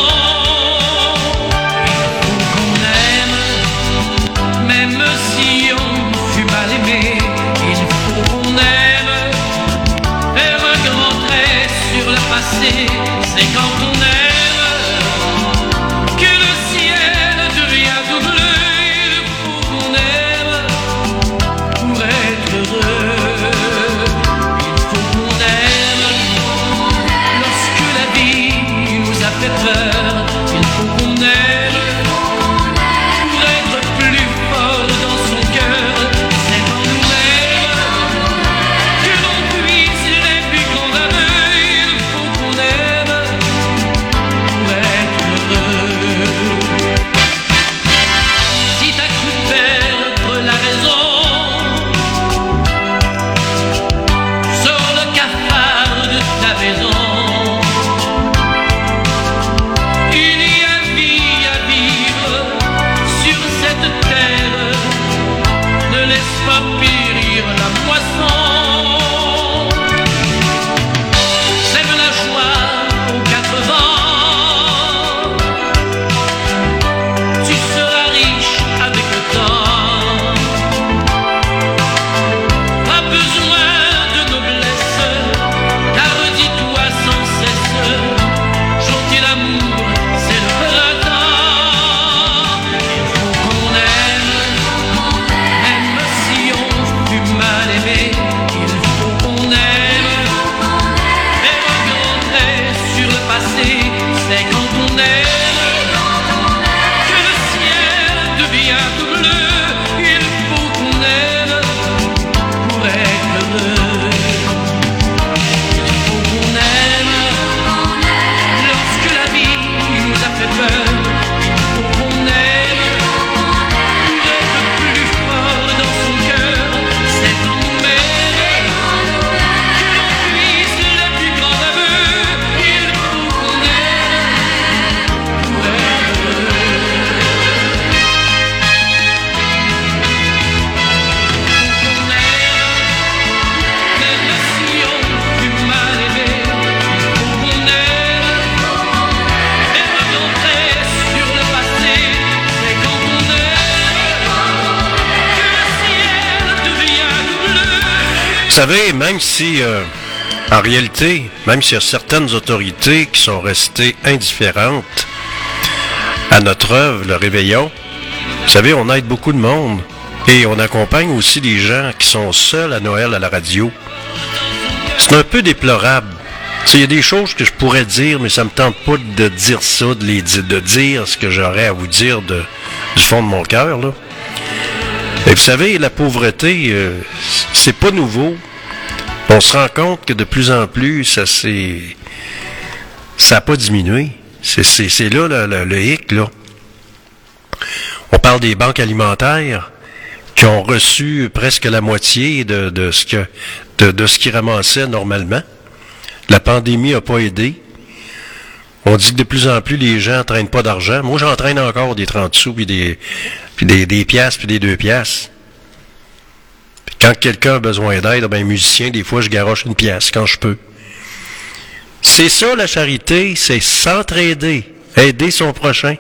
Il faut qu'on aime, même si on fut mal aimé. Il faut qu'on aime, faire un grand trait sur le passé. C'est quand on aime que le ciel devient tout bleu. Il faut qu'on aime pour être heureux. Il faut qu'on aime lorsque la vie nous a fait peur. Il faut qu'on aime pour être plus fort dans son cœur. C'est quand on aime que l'on puise les plus grands aveux. Il faut qu'on aime pour être heureux. Si t'as cru perdre la raison, sors le cafard de ta maison. Il y a vie à vivre sur cette terre. Ne laisse pas périr la moisson. Sème la joie aux quatre vents. Tu seras riche avec le temps. Pas besoin de noblesse, car redis-toi sans cesse, chanter l'amour, c'est le printemps. Il faut qu'on aime, même si on fut mal aimé. Il faut qu'on aime, faire un grand trait sur le passé. C'est quand on aime que le ciel devient tout bleu. Il faut qu'on aime pour être heureux. Il faut qu'on aime lorsque la vie nous a fait peur. Il faut qu'on aime pour être plus fort dans son cœur. C'est quand on aime que l'on puise les plus grands aveux. Il faut qu'on aime pour être heureux. On aime, même si on fut mal aimé. Il faut qu'on aime, faire un grand trait sur le passé. C'est quand on aime que le ciel devient tout bleu. Vous savez, même si, en réalité, même s'il y a certaines autorités qui sont restées indifférentes à notre œuvre, le Réveillon, vous savez, on aide beaucoup de monde. Et on accompagne aussi les gens qui sont seuls à Noël à la radio. C'est un peu déplorable. Tu sais, il y a des choses que je pourrais dire, mais ça me tente pas de dire ça, de dire ce que j'aurais à vous dire du fond de mon cœur, là. Et vous savez, la pauvreté, c'est pas nouveau. On se rend compte que de plus en plus, ça n'a pas diminué. C'est là le hic, là. On parle des banques alimentaires qui ont reçu presque la moitié de ce qu'ils ramassaient normalement. La pandémie n'a pas aidé. On dit que de plus en plus, les gens n'entraînent pas d'argent. Moi, j'entraîne encore des 30 sous, puis des piastres, puis des 2 piastres. Puis quand quelqu'un a besoin d'aide, ben, musicien, des fois, je garoche 1 pièce quand je peux. C'est ça, la charité, c'est s'entraider, aider son prochain.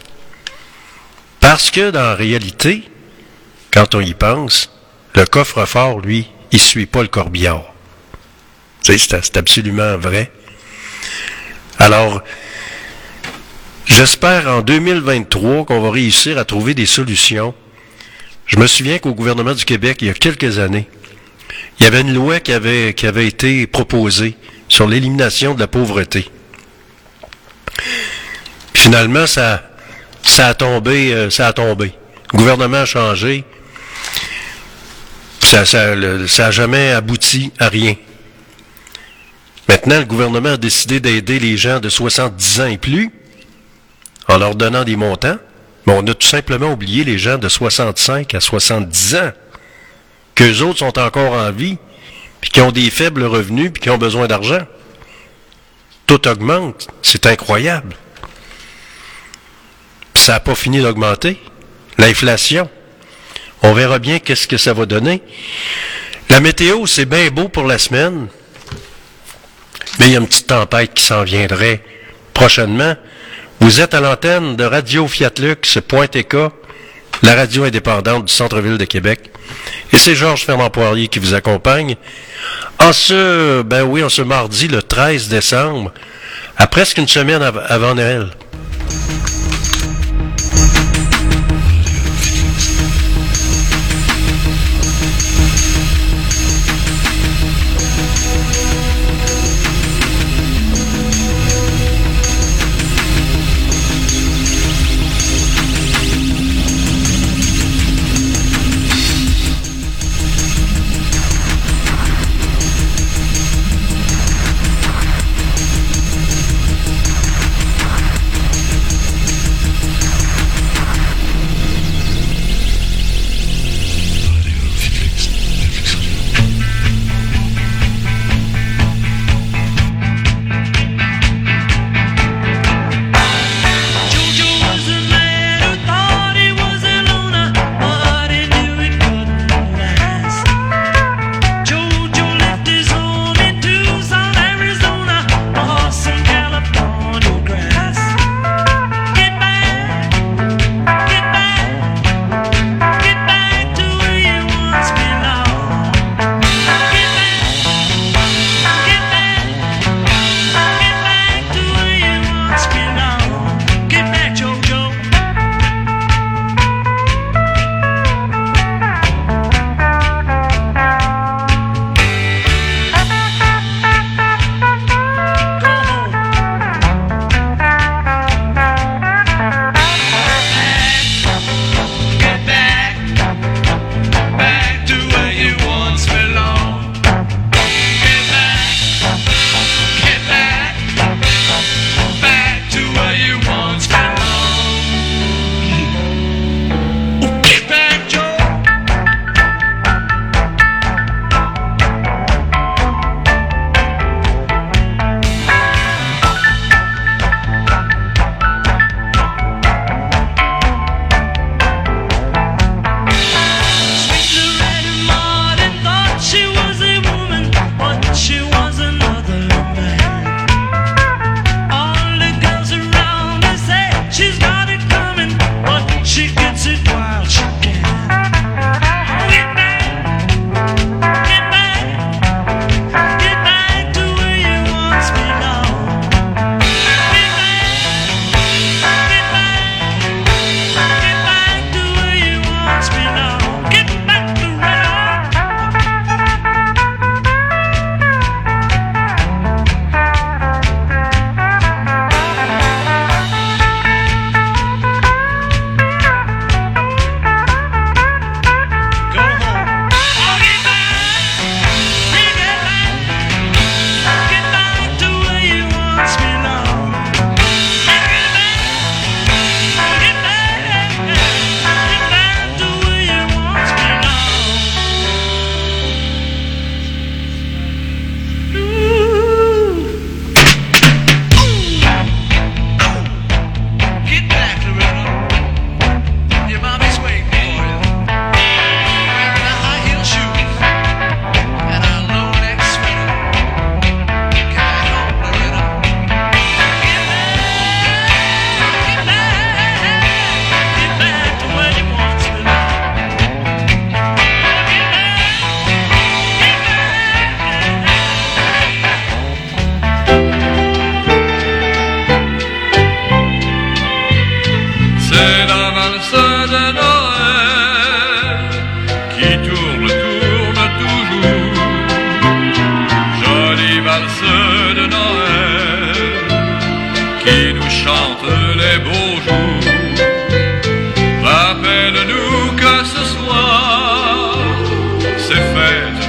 Parce que, dans la réalité, quand on y pense, le coffre-fort, lui, il suit pas le corbillard. Tu sais, c'est absolument vrai. Alors, j'espère en 2023 qu'on va réussir à trouver des solutions. Je me souviens qu'au gouvernement du Québec, il y a quelques années, il y avait une loi qui avait été proposée sur l'élimination de la pauvreté. Puis finalement, ça a tombé. Le gouvernement a changé. Ça a jamais abouti à rien. Maintenant, le gouvernement a décidé d'aider les gens de 70 ans et plus en leur donnant des montants, mais on a tout simplement oublié les gens de 65 à 70 ans, qu'eux autres sont encore en vie, puis qui ont des faibles revenus, puis qui ont besoin d'argent. Tout augmente, c'est incroyable. Puis ça n'a pas fini d'augmenter. L'inflation, on verra bien qu'est-ce que ça va donner. La météo, c'est bien beau pour la semaine, mais il y a une petite tempête qui s'en viendrait prochainement. Vous êtes à l'antenne de Radio Fiatlux.tk, la radio indépendante du centre-ville de Québec. Et c'est Georges Fernand Poirier qui vous accompagne en ce mardi, le 13 décembre, à presque une semaine avant Noël.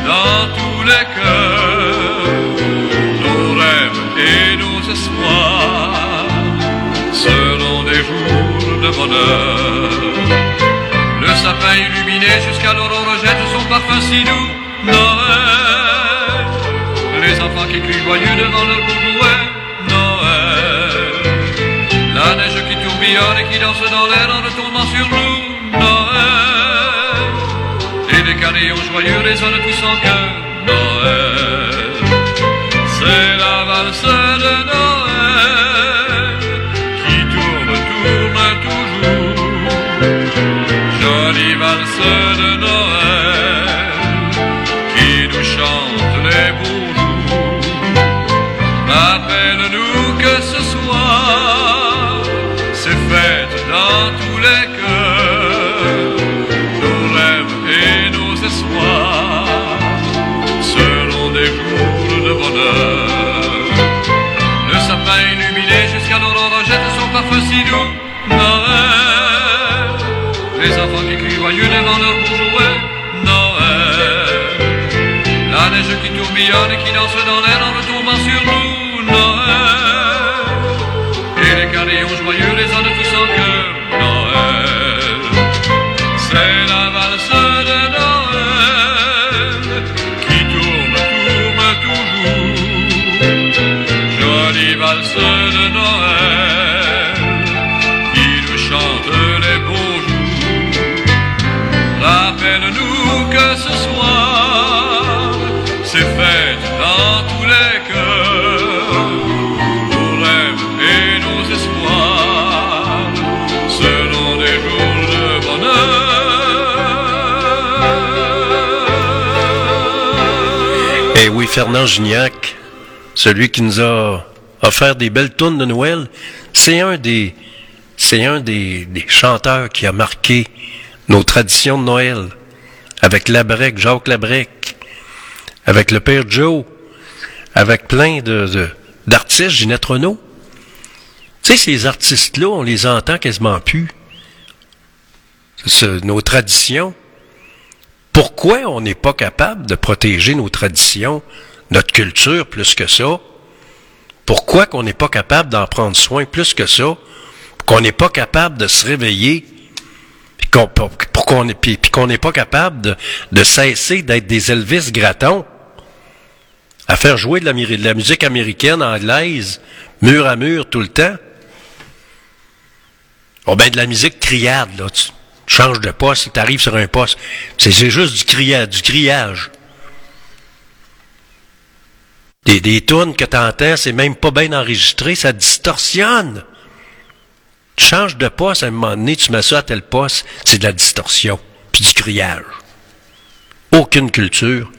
dans tous les cœurs. Nos rêves et nos espoirs seront des jours de bonheur. Le sapin illuminé jusqu'à l'aurore jette son parfum si doux. Noël, les enfants qui crient joyeux devant leur beau jouet. Noël, la neige qui tourbillonne et qui danse dans l'air en retombant sur nous. Noël, et les carillons joyeux résonnent tous en cœur. Noël, c'est la valse de Noël qui tourne toujours. Jolie valse de Noël qui nous chante les beaux jours. Rappelle-nous que ce soir c'est fête dans tous les cœurs. Nos rêves et nos espoirs seront des jours de bonheur. Le sapin illuminé jusqu'à l'aurore jette son parfum si doux. Noël, les enfants qui crient joyeux devant leur beau jouet. Noël, la neige qui tourbillonne et qui danse dans l'air en retombant sur nous. Noël, et les carillons joyeux résonnent tous en cœur. Noël, c'est la valse de Noël qui tourne toujours. Jolie valse de Noël qui nous chante les beaux jours. Rappelle-nous que ce soir c'est fête dans tous les cœurs. Nos rêves et nos espoirs seront des jours de bonheur. Eh oui, Fernand Gignac, celui qui nous a offert des belles tunes de Noël, c'est un des chanteurs qui a marqué nos traditions de Noël. Avec Labrec, Jacques Labrec, avec le Père Joe, avec plein d'artistes, Ginette Renault. Tu sais, ces artistes-là, on les entend quasiment plus. Nos traditions. Pourquoi on n'est pas capable de protéger nos traditions, notre culture plus que ça? Pourquoi qu'on n'est pas capable d'en prendre soin plus que ça? Qu'on n'est pas capable de se réveiller, puis qu'on n'est pas capable de cesser d'être des Elvis Gratton, à faire jouer de la musique américaine, anglaise, mur à mur tout le temps. Oh ben de la musique criade, là. Tu changes de poste, tu arrives sur un poste. C'est juste du criage. Des tunes que tu entends, c'est même pas bien enregistré, ça distorsionne. Tu changes de poste, à un moment donné, tu mets ça à tel poste, c'est de la distorsion, puis du criage. Aucune culture.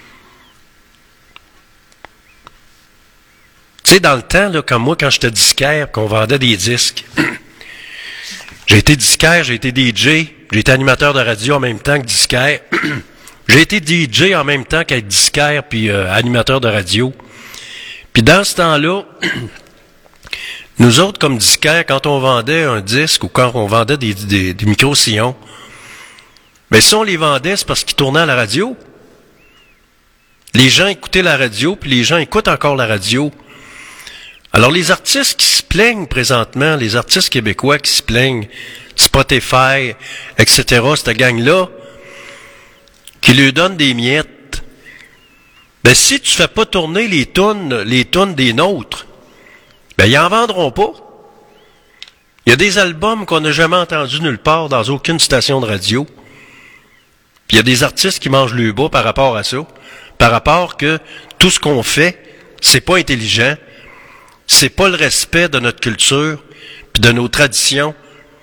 Tu sais, dans le temps, là, comme moi, quand j'étais disquaire, qu'on vendait des disques, j'ai été disquaire, j'ai été DJ, j'ai été animateur de radio en même temps que disquaire. J'ai été DJ en même temps qu'être disquaire puis animateur de radio. Puis dans ce temps-là, nous autres, comme disquaire, quand on vendait un disque ou quand on vendait des micro-sillons, mais si on les vendait, c'est parce qu'ils tournaient à la radio. Les gens écoutaient la radio, puis les gens écoutent encore la radio. Alors les artistes qui se plaignent présentement, les artistes québécois qui se plaignent, Spotify, etc., cette gang-là, qui lui donnent des miettes, ben si tu fais pas tourner les tunes des nôtres, ben ils en vendront pas. Il y a des albums qu'on n'a jamais entendus nulle part dans aucune station de radio. Puis il y a des artistes qui mangent le bas par rapport à ça, par rapport que tout ce qu'on fait, c'est pas intelligent, c'est pas le respect de notre culture puis de nos traditions.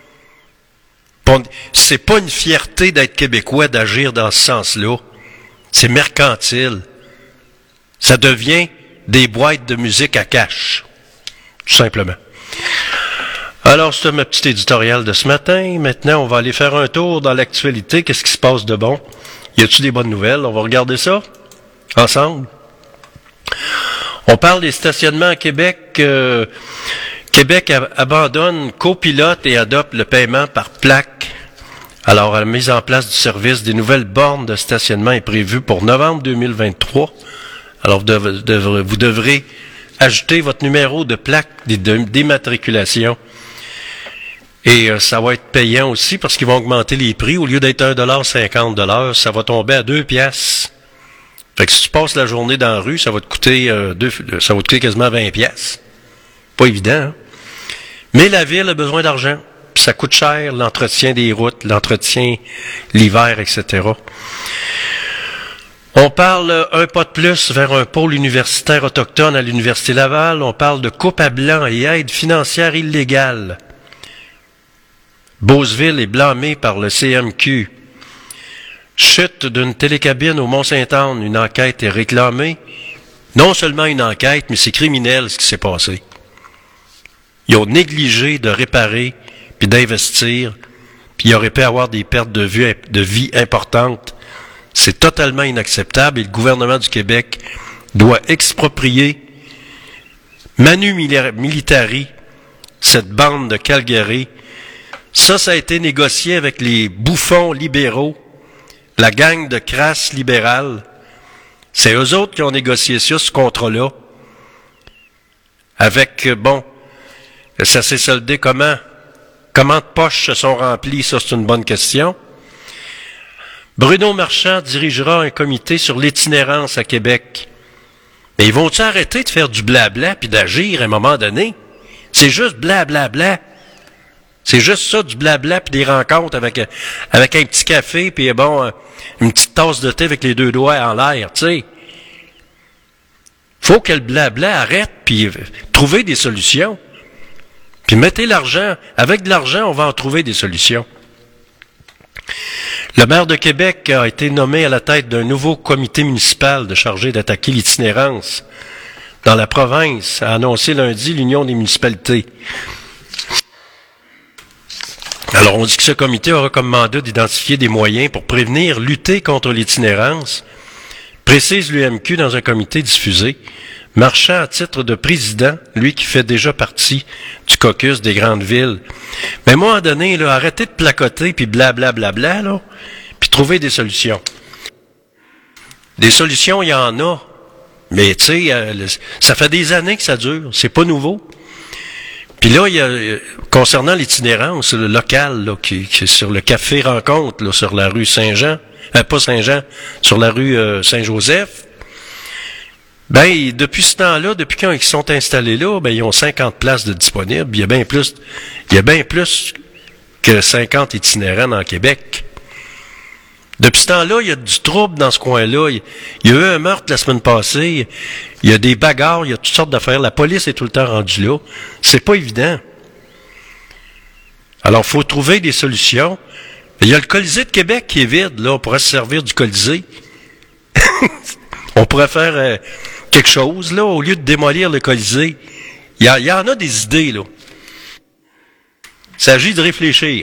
C'est pas une fierté d'être québécois, d'agir dans ce sens-là. C'est mercantile. Ça devient des boîtes de musique à cash. Tout simplement. Alors, c'était ma petite éditoriale de ce matin. Maintenant, on va aller faire un tour dans l'actualité. Qu'est-ce qui se passe de bon? Y a-t-il des bonnes nouvelles? On va regarder ça ensemble. On parle des stationnements à Québec. Québec abandonne copilote et adopte le paiement par plaque. Alors, la mise en place du service des nouvelles bornes de stationnement est prévue pour novembre 2023. Alors, vous devrez ajouter votre numéro de plaque d'immatriculation. Et ça va être payant aussi parce qu'ils vont augmenter les prix. Au lieu d'être $1,50, ça va tomber à 2 piastres. Fait que si tu passes la journée dans la rue, ça va te coûter quasiment 20 piastres. Pas évident, hein? Mais la ville a besoin d'argent. Puis ça coûte cher, l'entretien des routes, l'entretien l'hiver, etc. On parle un pas de plus vers un pôle universitaire autochtone à l'Université Laval. On parle de coupe à blanc et aide financière illégale. Beauceville est blâmé par le CMQ. Chute d'une télécabine au Mont-Saint-Anne. Une enquête est réclamée. Non seulement une enquête, mais c'est criminel ce qui s'est passé. Ils ont négligé de réparer puis d'investir, puis il aurait pu avoir des pertes de vie importantes. C'est totalement inacceptable et le gouvernement du Québec doit exproprier manu militari cette bande de Calgary. Ça a été négocié avec les bouffons libéraux, la gang de crasse libérale. C'est eux autres qui ont négocié ça, ce contrat-là. Avec, ça s'est soldé comment? Comment de poches se sont remplies? Ça, c'est une bonne question. Bruno Marchand dirigera un comité sur l'itinérance à Québec. Mais ils vont-ils arrêter de faire du blabla puis d'agir à un moment donné? C'est juste blablabla. C'est juste ça, du blabla puis des rencontres avec un petit café puis une petite tasse de thé avec les 2 doigts en l'air, tu sais. Faut que le blabla arrête puis trouver des solutions. Puis mettez l'argent. Avec de l'argent, on va en trouver des solutions. Le maire de Québec a été nommé à la tête d'un nouveau comité municipal chargé d'attaquer l'itinérance dans la province, a annoncé lundi l'Union des municipalités. Alors, on dit que ce comité aura comme mandat d'identifier des moyens pour prévenir, lutter contre l'itinérance, précise l'UMQ dans un comité diffusé. Marchand à titre de président, lui qui fait déjà partie du caucus des grandes villes. Mais à un moment donné, là, arrêtez de placoter, puis blablabla, là, puis trouver des solutions. Des solutions, il y en a. Mais tu sais, ça fait des années que ça dure, c'est pas nouveau. Puis là, il y a, concernant l'itinérance locale, là, qui est sur le café Rencontre, là, sur la rue Saint-Jean, pas Saint-Jean, sur la rue Saint-Joseph, depuis ce temps-là, depuis quand ils sont installés là, ils ont 50 places de disponibles. Il y a bien plus que 50 itinérants dans Québec. Depuis ce temps-là, il y a du trouble dans ce coin-là. Il y a eu un meurtre la semaine passée. Il y a des bagarres, il y a toutes sortes d'affaires. La police est tout le temps rendue là. C'est pas évident. Alors, faut trouver des solutions. Il y a le Colisée de Québec qui est vide, là. On pourrait se servir du Colisée. On pourrait faire quelque chose, là, au lieu de démolir le Colisée. Il y en a des idées, là. Il s'agit de réfléchir.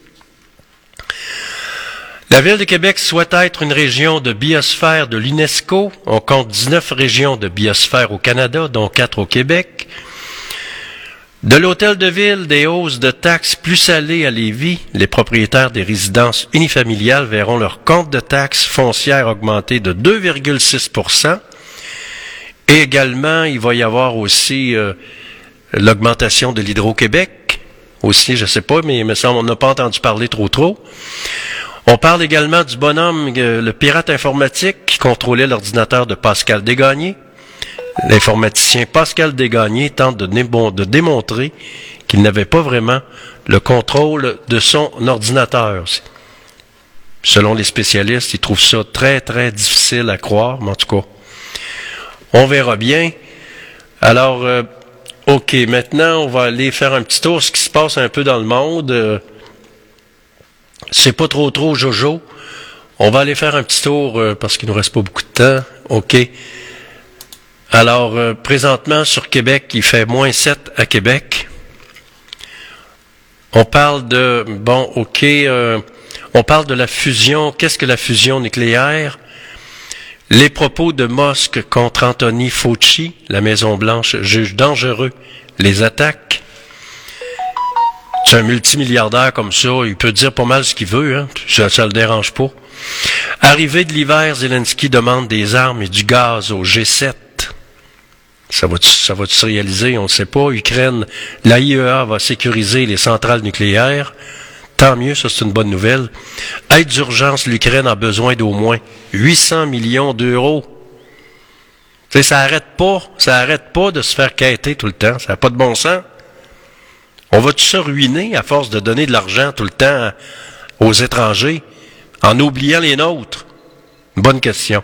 La Ville de Québec souhaite être une région de biosphère de l'UNESCO. On compte 19 régions de biosphère au Canada, dont 4 au Québec. De l'hôtel de ville, des hausses de taxes plus salées à Lévis. Les propriétaires des résidences unifamiliales verront leur compte de taxes foncières augmenter de 2,6 %. Et également, il va y avoir aussi l'augmentation de l'Hydro-Québec. Aussi, je sais pas, mais il me semble on n'a pas entendu parler trop. On parle également du bonhomme, le pirate informatique, qui contrôlait l'ordinateur de Pascal Desgagnés. L'informaticien Pascal Desgagnés tente de démontrer qu'il n'avait pas vraiment le contrôle de son ordinateur. Selon les spécialistes, ils trouvent ça très, très difficile à croire, mais en tout cas, on verra bien. Alors, OK, maintenant, on va aller faire un petit tour, ce qui se passe un peu dans le monde. C'est pas trop jojo. On va aller faire un petit tour parce qu'il nous reste pas beaucoup de temps. OK. Alors, présentement, sur Québec, il fait -7 à Québec. On parle de... on parle de la fusion. Qu'est-ce que la fusion nucléaire? Les propos de Musk contre Anthony Fauci, la Maison-Blanche juge dangereux les attaques. C'est un multimilliardaire comme ça, il peut dire pas mal ce qu'il veut, hein. Ça le dérange pas. Arrivée de l'hiver, Zelensky demande des armes et du gaz au G7. Ça va-tu se réaliser? On ne sait pas. Ukraine, la IEA va sécuriser les centrales nucléaires. Tant mieux, ça c'est une bonne nouvelle. Aide d'urgence, l'Ukraine a besoin d'au moins 800 millions d'euros. Tu sais, ça arrête pas de se faire quêter tout le temps. Ça n'a pas de bon sens. On va-tu se ruiner à force de donner de l'argent tout le temps aux étrangers en oubliant les nôtres? Bonne question.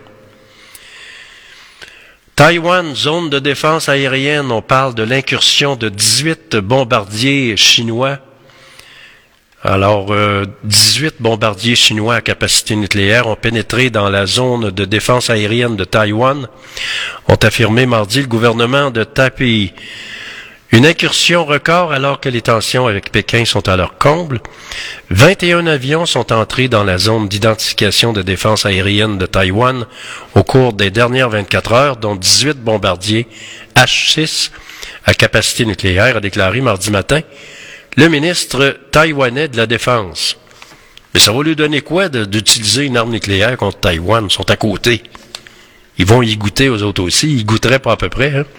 Taïwan, zone de défense aérienne, on parle de l'incursion de 18 bombardiers chinois. Alors, 18 bombardiers chinois à capacité nucléaire ont pénétré dans la zone de défense aérienne de Taïwan, ont affirmé mardi le gouvernement de Taipei. Une incursion record alors que les tensions avec Pékin sont à leur comble. 21 avions sont entrés dans la zone d'identification de défense aérienne de Taïwan au cours des dernières 24 heures, dont 18 bombardiers H-6 à capacité nucléaire, a déclaré mardi matin le ministre taïwanais de la Défense. Mais ça va lui donner quoi d'utiliser une arme nucléaire contre Taïwan? Ils sont à côté. Ils vont y goûter aux autres aussi. Ils goûteraient pas à peu près, hein?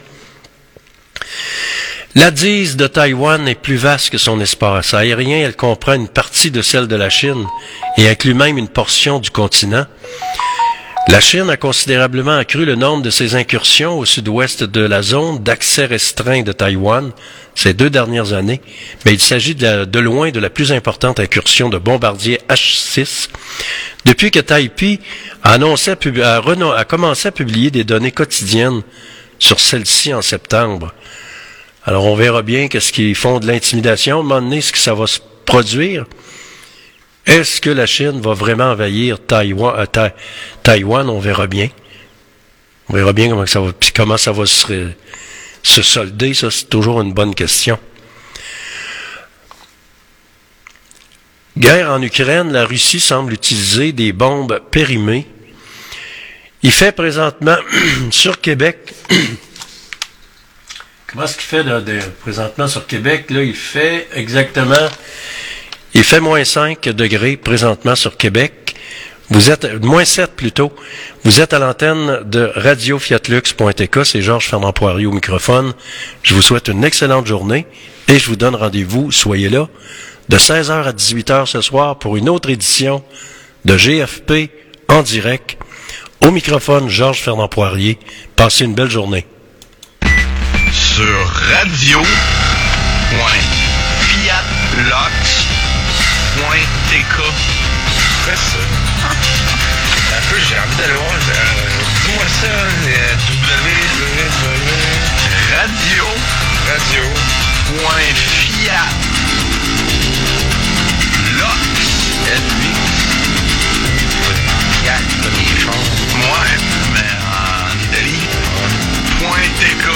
La dise de Taïwan est plus vaste que son espace aérien. Elle comprend une partie de celle de la Chine et inclut même une portion du continent. La Chine a considérablement accru le nombre de ses incursions au sud-ouest de la zone d'accès restreint de Taïwan ces 2 dernières années, mais il s'agit de loin de la plus importante incursion de bombardiers H-6 depuis que Taipei a commencé à publier des données quotidiennes sur celle-ci en septembre. Alors, on verra bien qu'est-ce qu'ils font de l'intimidation. À un moment donné, est-ce que ça va se produire? Est-ce que la Chine va vraiment envahir Taïwan? On verra bien. On verra bien comment ça va se solder. Ça, c'est toujours une bonne question. Guerre en Ukraine, la Russie semble utiliser des bombes périmées. Il fait présentement sur Québec... Comment est-ce qu'il fait présentement sur Québec? Là, il fait moins 5 degrés présentement sur Québec. Vous êtes, moins 7 plutôt. Vous êtes à l'antenne de Radio-Fiatlux.tk. C'est Georges Fernand Poirier au microphone. Je vous souhaite une excellente journée et je vous donne rendez-vous, soyez là, de 16h à 18h ce soir pour une autre édition de GFP en direct. Au microphone, Georges Fernand Poirier. Passez une belle journée. Sur radio.fiatlox.tk. Fais ça. Un peu, j'ai envie d'aller voir. Dis-moi ça. Fiat, comme les chars. Ouais, mais en Italie. .tk.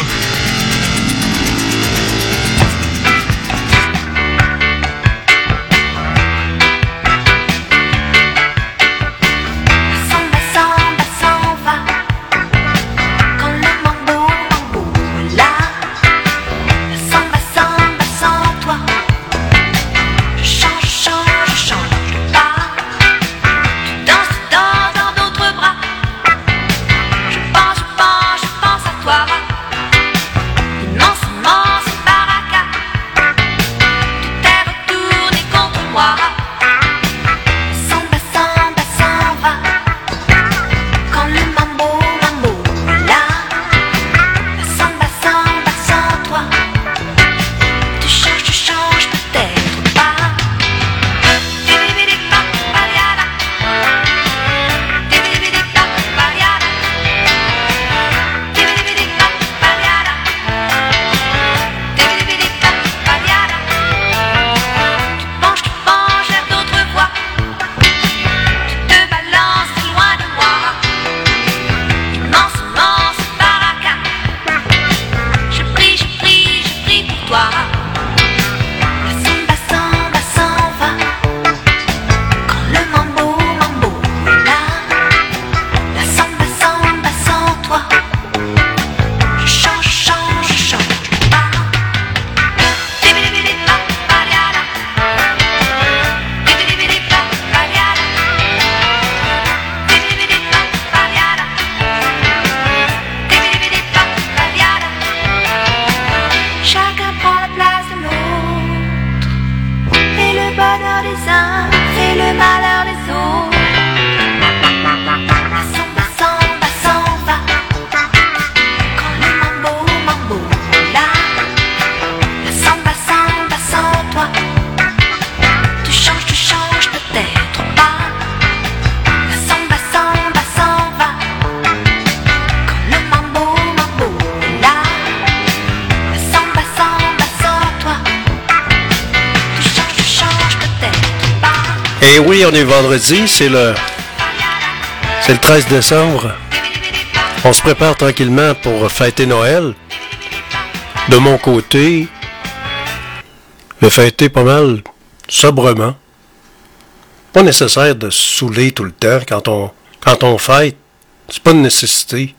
Et oui, on est vendredi, c'est le 13 décembre. On se prépare tranquillement pour fêter Noël. De mon côté, je vais fêter pas mal sobrement. Pas nécessaire de se saouler tout le temps quand on fête. C'est pas une nécessité.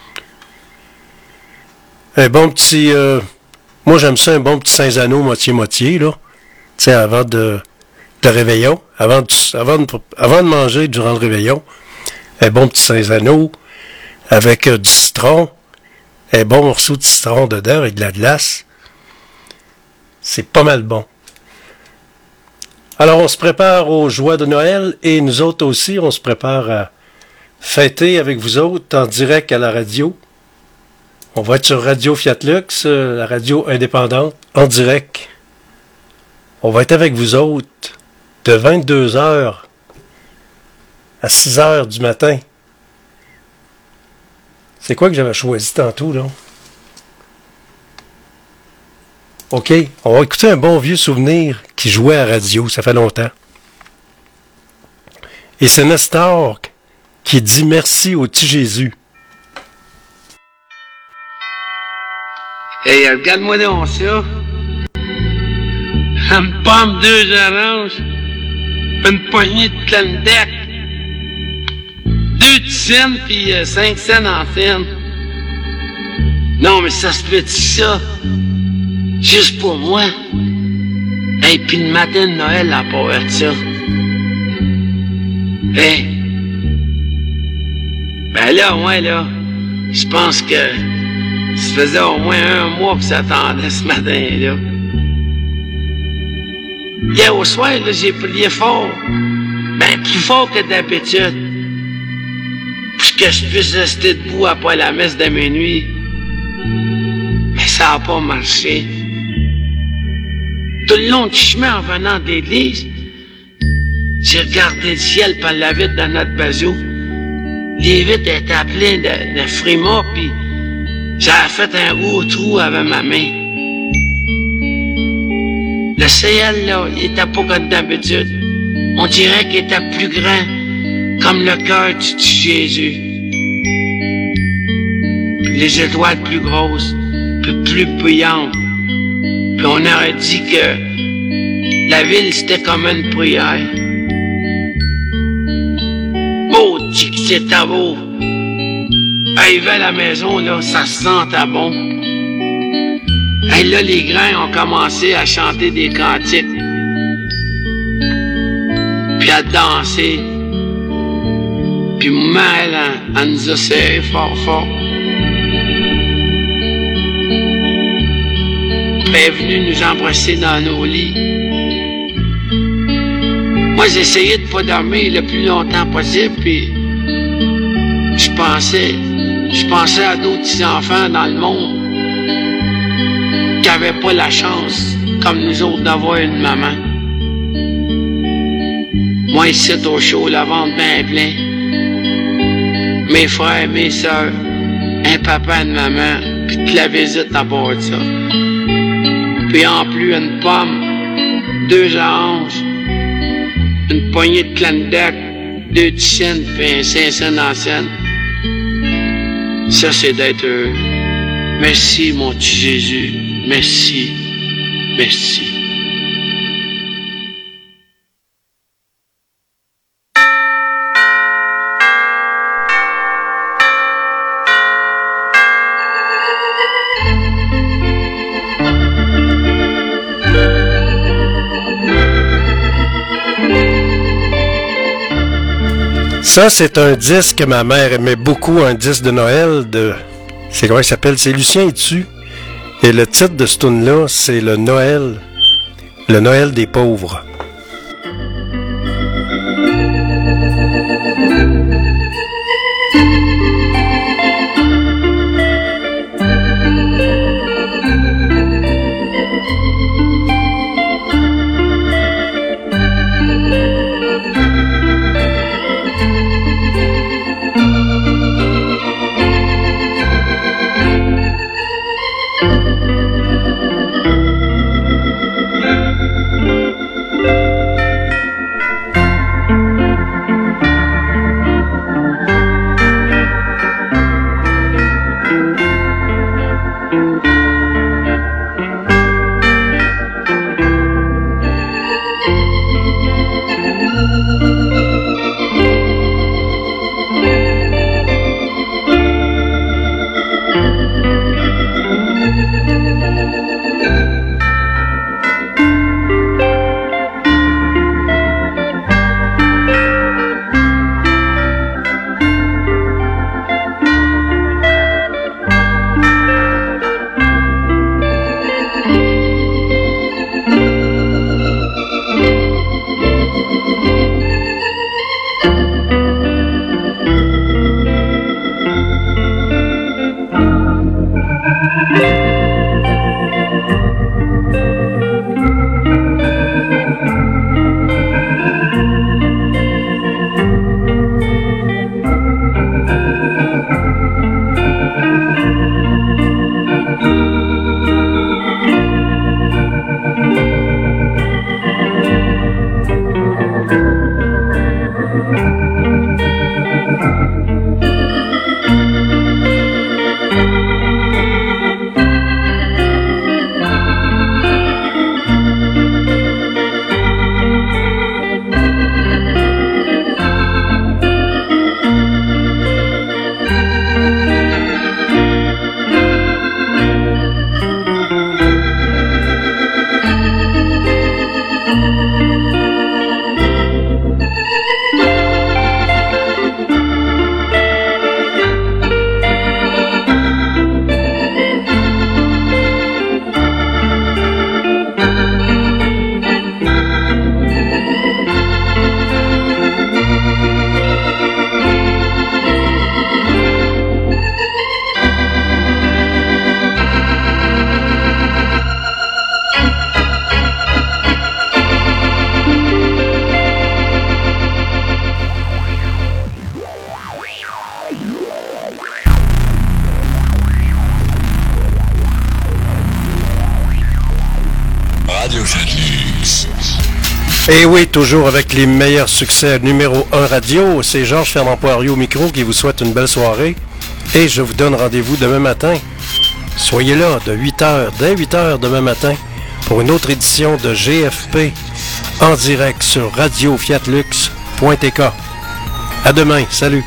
Un bon petit... moi, j'aime ça, un bon petit Saint-Zano moitié-moitié, là. Tu sais, avant de réveillon, avant de manger durant le réveillon. Un bon petit Saint-Zano avec du citron. Un bon morceau de citron dedans avec de la glace. C'est pas mal bon. Alors, on se prépare aux joies de Noël et nous autres aussi, on se prépare à fêter avec vous autres en direct à la radio. On va être sur Radio Fiat Lux, la radio indépendante, en direct. On va être avec vous autres de 22h à 6h du matin. C'est quoi que j'avais choisi tantôt, là? OK, on va écouter un bon vieux souvenir qui jouait à radio, ça fait longtemps. Et c'est Nestor qui dit merci au petit Jésus. Hey, regarde-moi donc ça. Une pomme, 2 oranges, une poignée de Klondike, 2 cents puis 5 cents en scène. Non, mais ça se fait ça? Juste pour moi. Hey, puis le matin de Noël, la pas être ça. Hey. Ben là, ouais, là, je pense que ça faisait au moins 1 mois que ça attendait ce matin-là. Hier au soir, là, j'ai prié fort. Ben, plus fort que d'habitude. Pour que je puisse rester debout après la messe de minuit. Mais ça n'a pas marché. Tout le long du chemin en venant de l'église, j'ai regardé le ciel par la vitre de notre bazou. Les vitres étaient pleines de frimas, puis j'avais fait un gros trou avec ma main. Le ciel, là, il était pas comme d'habitude. On dirait qu'il était plus grand, comme le cœur du petit Jésus. Puis les étoiles plus grosses, puis plus brillantes. Puis on aurait dit que la ville, c'était comme une prière. Maudit que c'était beau. Arrivé à la maison, là, ça se sentait bon. Et là, les grands ont commencé à chanter des cantiques. Puis à danser. Puis maman, elle nous a serré fort, fort. Elle est venue nous embrasser dans nos lits. Moi, j'essayais de pas dormir le plus longtemps possible, puis je pensais à d'autres petits enfants dans le monde qui n'avaient pas la chance, comme nous autres, d'avoir une maman. Moi, ici, au chaud, la ventre bien plein. Mes frères, mes sœurs, un papa, une maman, puis toute la visite à bord de ça. Puis en plus, une pomme, 2 oranges, une poignée de Klondike, 2 cents, puis un 5 cents en scène. Ça, c'est d'être heureux. Merci, mon petit Jésus. Merci. Merci. Ça, c'est un disque que ma mère aimait beaucoup, un disque de Noël de... C'est comment il s'appelle? C'est Lucien Etu. Et le titre de ce tune-là, c'est le Noël des pauvres. Et oui, toujours avec les meilleurs succès numéro 1 radio. C'est Georges Fernand Poirier au micro qui vous souhaite une belle soirée. Et je vous donne rendez-vous demain matin. Soyez là de 8h, dès 8h demain matin, pour une autre édition de GFP en direct sur radiofiatlux.tk. À demain, salut.